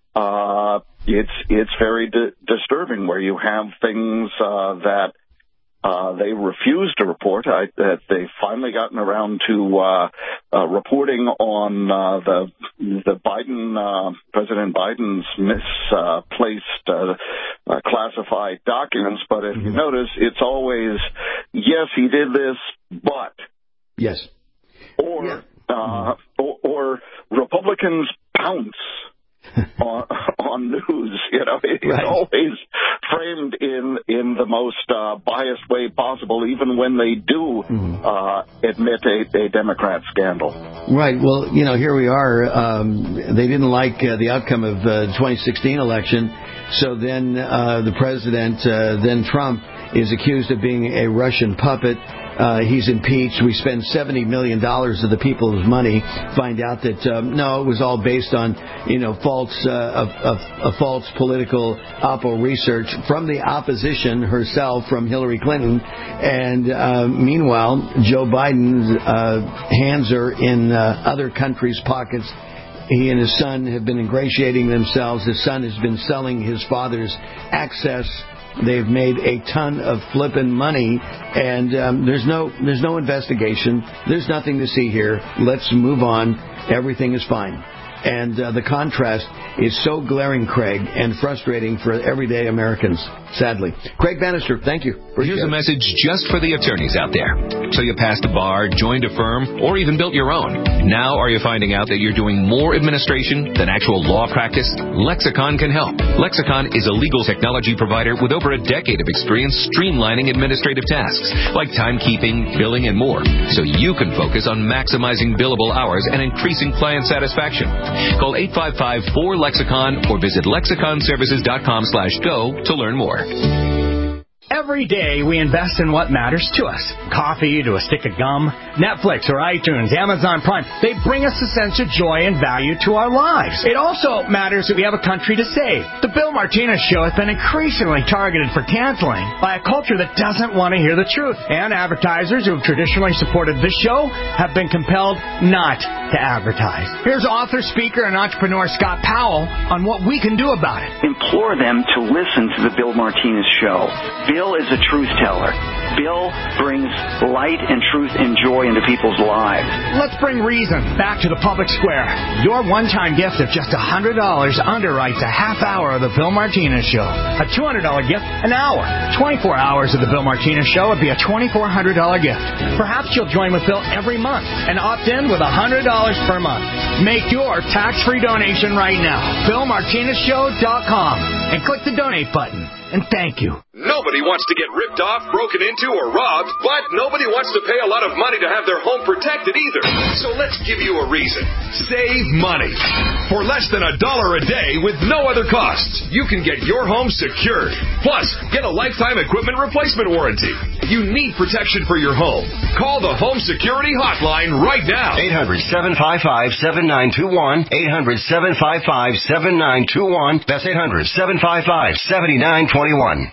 Uh, it's it's very di- disturbing where you have things uh, that uh, they refuse to report. I, that they've finally gotten around to uh, uh, reporting on uh, the the Biden uh, President Biden's misplaced uh, uh, classified documents. But if mm-hmm. you notice, it's always yes, he did this, but yes, or yeah. uh, or, or Republicans pounce. on, on news, you know, it, right. it's always framed in in the most uh, biased way possible, even when they do mm. uh, admit a, a Democrat scandal. Right. Well, you know, here we are. Um, they didn't like uh, the outcome of the uh, twenty sixteen election, so then uh, the president, uh, then Trump, is accused of being a Russian puppet. Uh, he's impeached. We spend seventy million dollars of the people's money. Find out that um, no, it was all based on you know false, uh, of, of, of false political oppo research from the opposition herself, from Hillary Clinton. And uh, meanwhile, Joe Biden's uh, hands are in uh, other countries' pockets. He and his son have been ingratiating themselves. His son has been selling his father's access. They've made a ton of flippin' money, and um, there's no there's no investigation. There's nothing to see here. Let's move on. Everything is fine. And uh, the contrast is so glaring, Craig, and frustrating for everyday Americans, sadly. Craig Bannister, thank you. Here's a message just for the attorneys out there. So you passed a bar, joined a firm, or even built your own. Now are you finding out that you're doing more administration than actual law practice? Lexicon can help. Lexicon is a legal technology provider with over a decade of experience streamlining administrative tasks like timekeeping, billing, and more, so you can focus on maximizing billable hours and increasing client satisfaction. Call eight five five, four, Lexicon or visit lexicon services dot com slash go to learn more. Every day we invest in what matters to us. Coffee to a stick of gum, Netflix or iTunes, Amazon Prime. They bring us a sense of joy and value to our lives. It also matters that we have a country to save. The Bill Martinez Show has been increasingly targeted for canceling by a culture that doesn't want to hear the truth. And advertisers who have traditionally supported this show have been compelled not to advertise. Here's author, speaker, and entrepreneur Scott Powell on what we can do about it. Implore them to listen to the Bill Martinez Show. Bill is a truth teller. Bill brings light and truth and joy into people's lives. Let's bring reason back to the public square. Your one-time gift of just one hundred dollars underwrites a half hour of the Bill Martinez Show. A two hundred dollars gift, an hour. twenty-four hours of the Bill Martinez Show would be a two thousand four hundred dollars gift. Perhaps you'll join with Bill every month and opt in with one hundred dollars per month. Make your tax-free donation right now. Bill Martinez Show dot com and click the donate button. And thank you. Nobody wants to get ripped off, broken into, or robbed, but nobody wants to pay a lot of money to have their home protected either. So let's give you a reason. Save money. For less than a dollar a day with no other costs, you can get your home secured. Plus, get a lifetime equipment replacement warranty. You need protection for your home. Call the Home Security Hotline right now. eight hundred, seven five five, seven nine two one. eight hundred, seven five five, seven nine two one. That's eight hundred, seven five five, seven nine two one.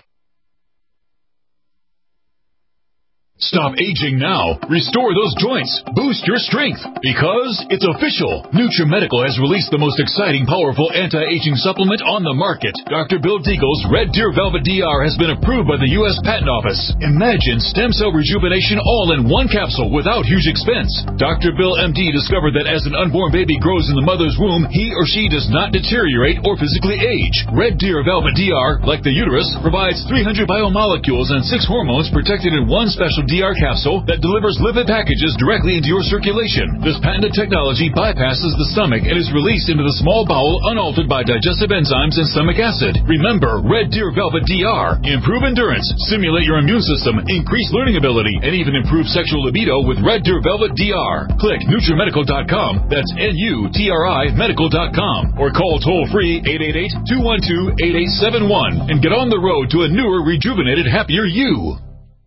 Stop aging now. Restore those joints. Boost your strength. Because it's official. NutriMedical has released the most exciting, powerful anti-aging supplement on the market. Doctor Bill Deagle's Red Deer Velvet D R has been approved by the U S Patent Office. Imagine stem cell rejuvenation all in one capsule without huge expense. Doctor Bill M D discovered that as an unborn baby grows in the mother's womb, he or she does not deteriorate or physically age. Red Deer Velvet D R, like the uterus, provides three hundred biomolecules and six hormones protected in one special D R capsule that delivers lipid packages directly into your circulation. This patented technology bypasses the stomach and is released into the small bowel unaltered by digestive enzymes and stomach acid. Remember, Red Deer Velvet D R. Improve endurance, stimulate your immune system, increase learning ability, and even improve sexual libido with Red Deer Velvet D R. Click NutriMedical dot com. That's N U T R I medical dot com. Or call toll-free eight eight eight, two one two, eight eight seven one and get on the road to a newer, rejuvenated, happier you.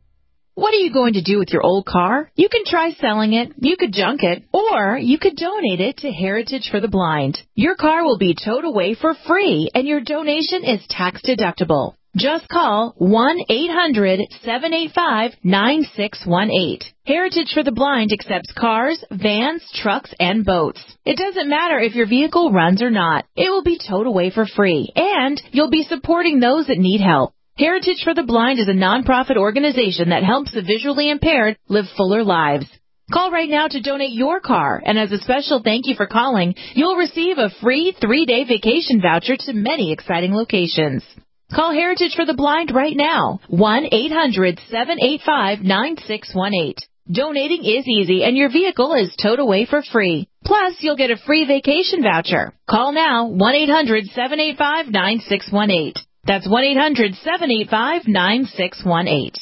What are you going to do with your old car? You can try selling it, you could junk it, or you could donate it to Heritage for the Blind. Your car will be towed away for free, and your donation is tax deductible. Just call one eight hundred, seven eight five, nine six one eight. Heritage for the Blind accepts cars, vans, trucks, and boats. It doesn't matter if your vehicle runs or not. It will be towed away for free, and you'll be supporting those that need help. Heritage for the Blind is a nonprofit organization that helps the visually impaired live fuller lives. Call right now to donate your car, and as a special thank you for calling, you'll receive a free three-day vacation voucher to many exciting locations. Call Heritage for the Blind right now, one eight hundred, seven eight five, nine six one eight. Donating is easy, and your vehicle is towed away for free. Plus, you'll get a free vacation voucher. Call now, one eight hundred, seven eight five, nine six one eight. That's one eight hundred, seven eight five, nine six one eight.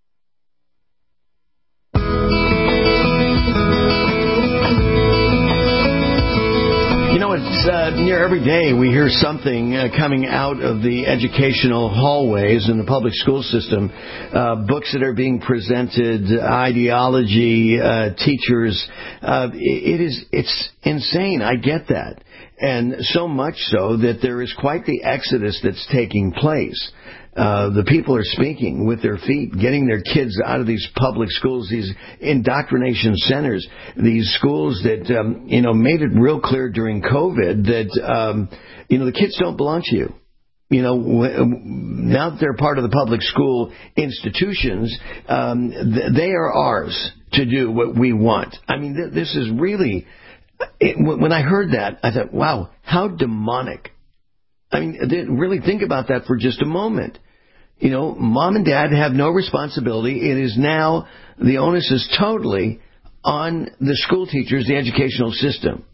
You know, it's uh, near every day we hear something uh, coming out of the educational hallways in the public school system. Uh, books that are being presented, ideology, uh, teachers. Uh, it is, it's insane. I get that. And so much so that there is quite the exodus that's taking place. Uh, the people are speaking with their feet, getting their kids out of these public schools, these indoctrination centers, these schools that, um, you know, made it real clear during COVID that, um, you know, the kids don't belong to you. You know, now that they're part of the public school institutions, um, they are ours to do what we want. I mean, th- this is really... It, when I heard that, I thought, wow, how demonic. I mean, really think about that for just a moment. You know, mom and dad have no responsibility. It is now, the onus is totally on the school teachers, the educational system.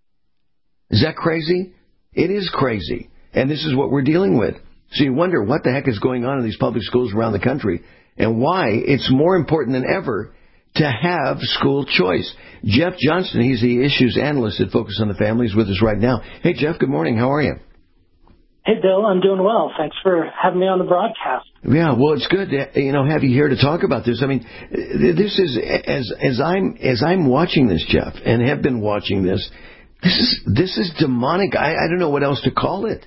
Is that crazy? It is crazy. And this is what we're dealing with. So you wonder what the heck is going on in these public schools around the country and why it's more important than ever to have school choice. Jeff Johnston, he's the issues analyst at Focus on the Family, is with us right now. Hey, Jeff, good morning. How are you? Hey, Bill, I'm doing well. Thanks for having me on the broadcast. Yeah, well, it's good to, you know, have you here to talk about this. I mean, this is, as as I'm as I'm watching this, Jeff, and have been watching this, this is this is demonic. I, I don't know what else to call it.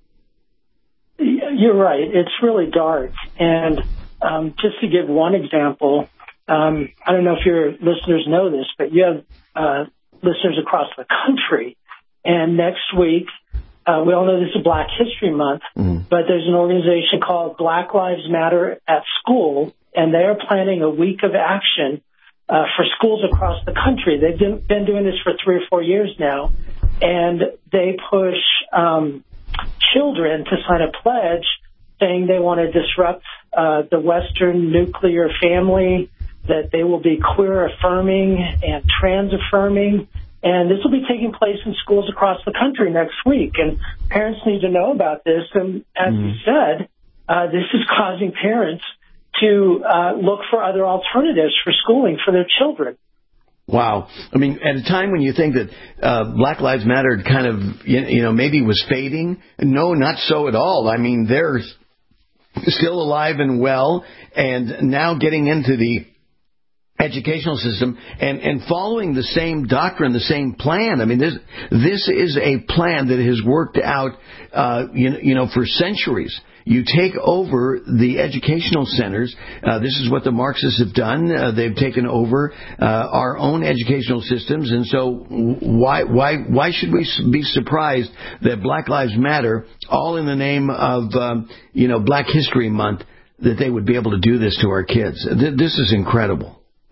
You're right. It's really dark. And um, just to give one example, Um, I don't know if your listeners know this, but you have uh, listeners across the country. And next week, uh, we all know this is Black History Month, mm-hmm. but there's an organization called Black Lives Matter at School, and they are planning a week of action uh, for schools across the country. They've been, been doing this for three or four years now, and they push um, children to sign a pledge saying they want to disrupt uh, the Western nuclear family, that they will be queer affirming and trans affirming. And this will be taking place in schools across the country next week. And parents need to know about this. And as mm. you said, uh, this is causing parents to uh, look for other alternatives for schooling for their children. Wow. I mean, at a time when you think that uh, Black Lives Matter kind of, you know, maybe was fading, no, not so at all. I mean, they're still alive and well, and now getting into the educational system and, and following the same doctrine, the same plan. I mean, this this is a plan that has worked out, uh, you, you know, for centuries. You take over the educational centers. Uh, this is what the Marxists have done. Uh, they've taken over uh, our own educational systems, and so why why why should we be surprised that Black Lives Matter, all in the name of um, you know Black History Month, that they would be able to do this to our kids? This is incredible.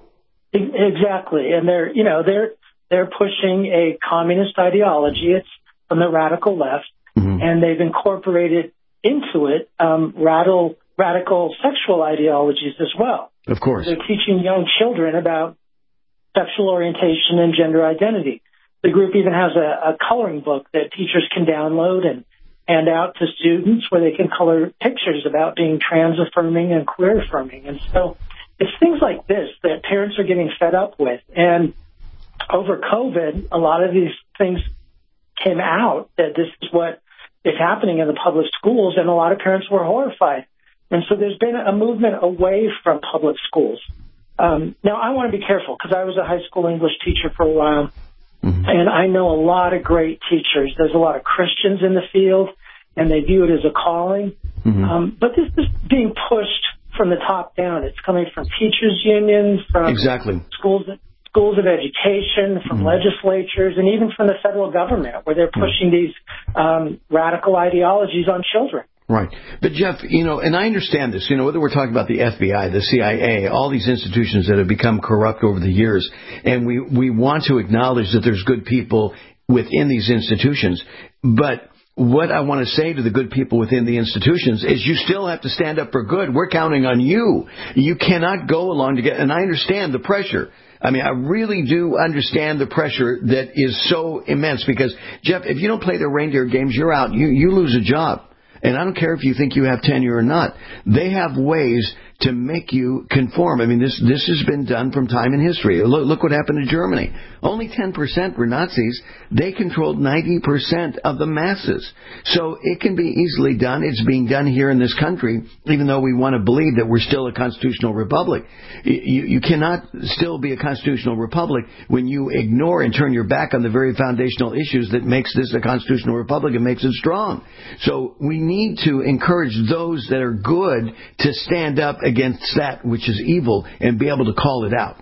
Exactly, and they're you know they're they're pushing a communist ideology. It's from the radical left, mm-hmm. and they've incorporated into it um, radical radical sexual ideologies as well. Of course, they're teaching young children about sexual orientation and gender identity. The group even has a, a coloring book that teachers can download and hand out to students, where they can color pictures about being trans affirming and queer affirming, and so. It's things like this that parents are getting fed up with. And over COVID, a lot of these things came out that this is what is happening in the public schools, and a lot of parents were horrified. And so there's been a movement away from public schools. Um, now, I want to be careful because I was a high school English teacher for a while, mm-hmm. and I know a lot of great teachers. There's a lot of Christians in the field, and they view it as a calling. Mm-hmm. Um, but this is being pushed from the top down. It's coming from teachers' unions, from exactly. schools, schools of education, from mm-hmm. legislatures, and even from the federal government, where they're pushing mm-hmm. these um, radical ideologies on children. Right. But, Jeff, you know, and I understand this, you know, whether we're talking about the F B I, the C I A, all these institutions that have become corrupt over the years, and we, we want to acknowledge that there's good people within these institutions, but what I want to say to the good people within the institutions is you still have to stand up for good. We're counting on you. You cannot go along to get, and I understand the pressure. I mean, I really do understand the pressure that is so immense because, Jeff, if you don't play the reindeer games, you're out. You, you lose a job. And I don't care if you think you have tenure or not. They have ways to make you conform. I mean, this this has been done from time in history. Look, look what happened in Germany. Only ten percent were Nazis. They controlled ninety percent of the masses. So it can be easily done. It's being done here in this country, even though we want to believe that we're still a constitutional republic. You, you cannot still be a constitutional republic when you ignore and turn your back on the very foundational issues that makes this a constitutional republic and makes it strong. So we need to encourage those that are good to stand up against that which is evil and be able to call it out.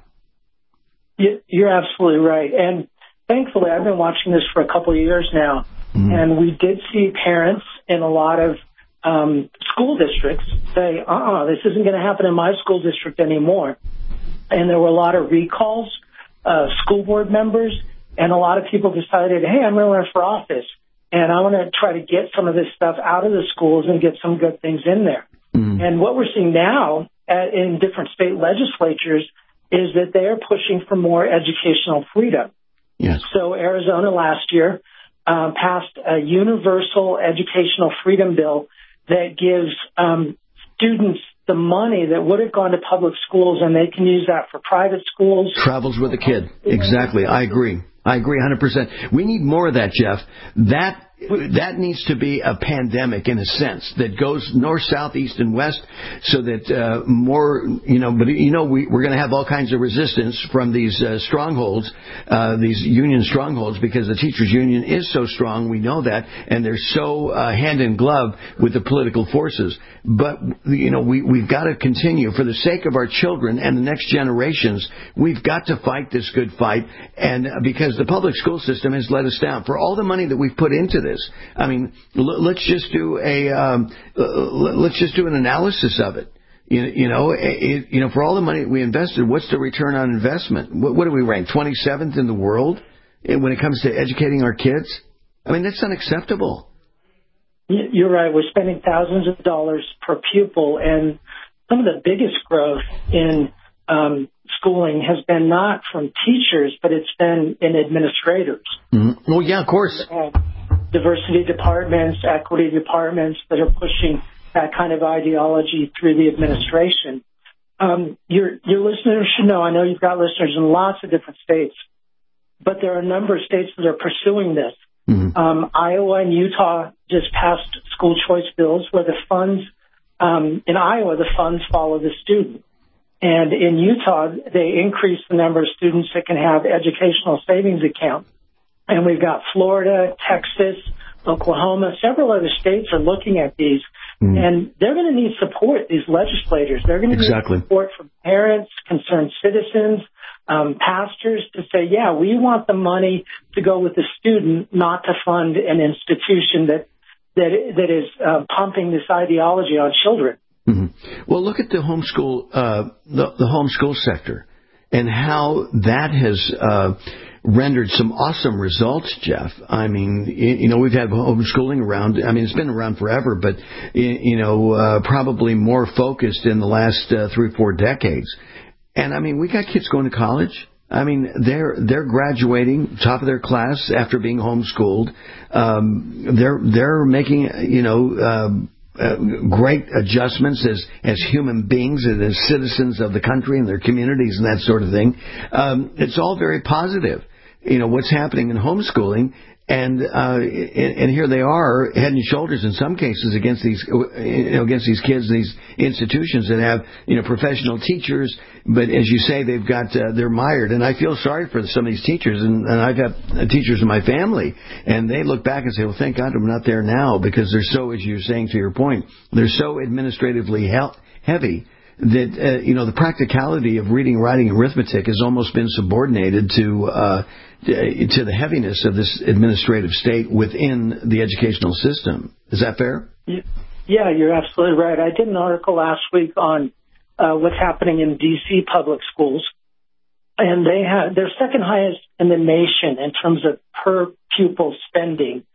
You're absolutely right. And thankfully, I've been watching this for a couple of years now, mm-hmm. and we did see parents in a lot of um, school districts say, uh-uh, this isn't going to happen in my school district anymore. And there were a lot of recalls, uh, school board members, and a lot of people decided, hey, I'm going to run for office, and I want to try to get some of this stuff out of the schools and get some good things in there. Mm-hmm. And what we're seeing now at, in different state legislatures is that they are pushing for more educational freedom. Yes. So Arizona last year um, passed a universal educational freedom bill that gives um, students the money that would have gone to public schools, and they can use that for private schools. Travels with a kid. Exactly. I agree. I agree one hundred percent. We need more of that, Jeff. That that needs to be a pandemic in a sense that goes north, south, east, and west, so that uh, more, you know, but, you know, we, we're going to have all kinds of resistance from these uh, strongholds, uh, these union strongholds, because the teachers' union is so strong, we know that, and they're so uh, hand in glove with the political forces. But, you know, we, we've got to continue. For the sake of our children and the next generations, we've got to fight this good fight, and uh, because the public school system has let us down. For all the money that we've put into this, I mean, l- let's just do a um, uh, let's just do an analysis of it. You, you know, it, you know, for all the money we invested, what's the return on investment? What, what do we rank? twenty-seventh in the world when it comes to educating our kids? I mean, that's unacceptable. You're right. We're spending thousands of dollars per pupil, and some of the biggest growth in um, schooling has been not from teachers, but it's been in administrators. Mm-hmm. Well, yeah, of course. Uh, diversity departments, equity departments that are pushing that kind of ideology through the administration. Um, your, your listeners should know, I know you've got listeners in lots of different states, but there are a number of states that are pursuing this. Mm-hmm. Um, Iowa and Utah just passed school choice bills where the funds um, in Iowa, the funds follow the student. And in Utah, they increased the number of students that can have educational savings accounts. And we've got Florida, Texas, Oklahoma, several other states are looking at these. Mm. And they're going to need support, these legislators. They're going to exactly. need support from parents, concerned citizens, um, pastors to say, yeah, we want the money to go with the student, not to fund an institution that that that is uh, pumping this ideology on children. Mm-hmm. Well, look at the homeschool, uh, the, the homeschool sector, and how that has uh, rendered some awesome results, Jeff. I mean, you know, we've had homeschooling around. I mean, it's been around forever, but you know, uh, probably more focused in the last uh, three, four decades. And I mean, we got kids going to college. I mean, they're they're graduating top of their class after being homeschooled. Um, they're they're making you know uh, uh, great adjustments as as human beings and as citizens of the country and their communities and that sort of thing. Um, it's all very positive. You know what's happening in homeschooling. And, uh, and and here they are, head and shoulders in some cases against these, you know, against these kids, these institutions that have, you know, professional teachers. But as you say, they've got, uh, they're mired. And I feel sorry for some of these teachers. And, and I've got teachers in my family, and they look back and say, well, thank God I'm not there now, because they're so, as you're saying to your point, they're so administratively he- heavy. That, uh, you know, the practicality of reading, writing, and arithmetic has almost been subordinated to uh, to the heaviness of this administrative state within the educational system. Is that fair? Yeah, you're absolutely right. I did an article last week on uh, what's happening in D C public schools, and they have they're second highest in the nation in terms of per pupil spending,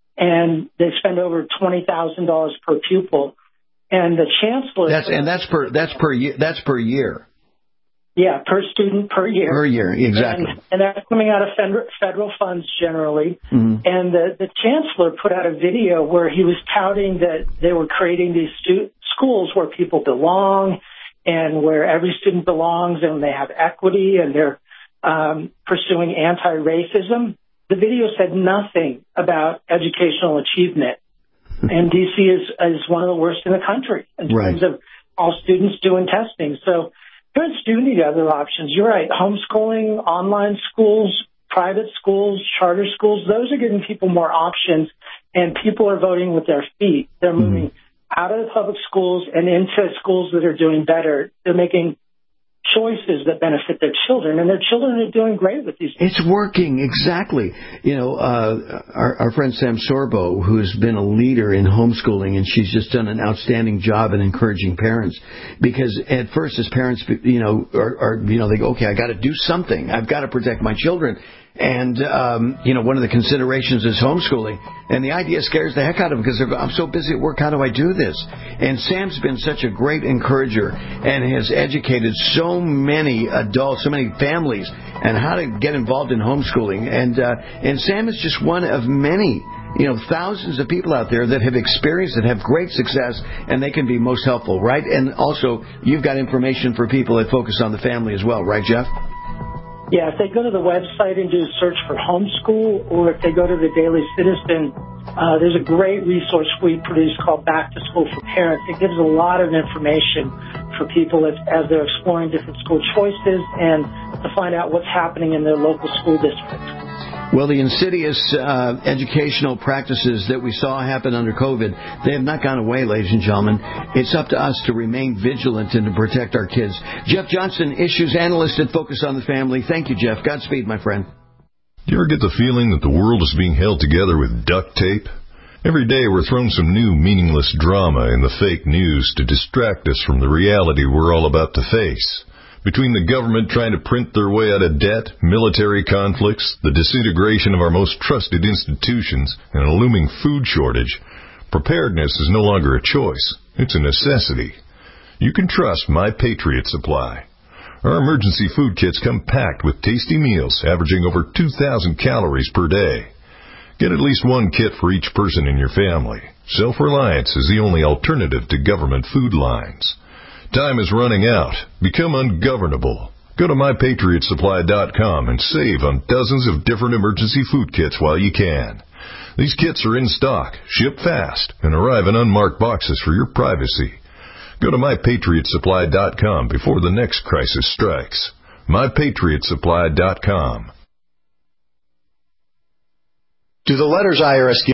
and they spend over twenty thousand dollars per pupil. And the chancellor. That's and that's per that's per year. That's per year. Yeah, per student per year. Per year, exactly. And, and that's coming out of federal, federal funds generally. Mm-hmm. And the the chancellor put out a video where he was touting that they were creating these stu- schools where people belong and where every student belongs, and they have equity, and they're um, pursuing anti-racism. The video said nothing about educational achievement. And D C is is one of the worst in the country in terms right. of all students doing testing. So parents do need other options. You're right. Homeschooling, online schools, private schools, charter schools, those are giving people more options, and people are voting with their feet. They're mm-hmm. moving out of the public schools and into schools that are doing better. They're making choices that benefit their children, and their children are doing great with these things. It's working, exactly. You know, uh, our, our friend Sam Sorbo, who's been a leader in homeschooling, and she's just done an outstanding job in encouraging parents, because at first as parents, you know, are, are you know, they go, okay, I got to do something. I've got to protect my children. And, um, you know, one of the considerations is homeschooling. And the idea scares the heck out of them because they're I'm so busy at work, how do I do this? And Sam's been such a great encourager and has educated so many adults, so many families, on how to get involved in homeschooling. And, uh, and Sam is just one of many, you know, thousands of people out there that have experienced it, have great success, and they can be most helpful, right? And also, you've got information for people that focus on the family as well, right, Jeff? Yeah, if they go to the website and do a search for homeschool, or if they go to the Daily Citizen, uh, there's a great resource we produce called Back to School for Parents. It gives a lot of information for people as, as they're exploring different school choices and to find out what's happening in their local school district. Well, the insidious uh, educational practices that we saw happen under COVID, they have not gone away, ladies and gentlemen. It's up to us to remain vigilant and to protect our kids. Jeff Johnson, issues analyst at Focus on the Family. Thank you, Jeff. Godspeed, my friend. Do you ever get the feeling that the world is being held together with duct tape? Every day we're thrown some new meaningless drama in the fake news to distract us from the reality we're all about to face. Between the government trying to print their way out of debt, military conflicts, the disintegration of our most trusted institutions, and a looming food shortage, preparedness is no longer a choice. It's a necessity. You can trust My Patriot Supply. Our emergency food kits come packed with tasty meals averaging over two thousand calories per day. Get at least one kit for each person in your family. Self-reliance is the only alternative to government food lines. Time is running out. Become ungovernable. Go to my patriot supply dot com and save on dozens of different emergency food kits while you can. These kits are in stock, ship fast, and arrive in unmarked boxes for your privacy. Go to my patriot supply dot com before the next crisis strikes. my patriot supply dot com. Do the letters I R S give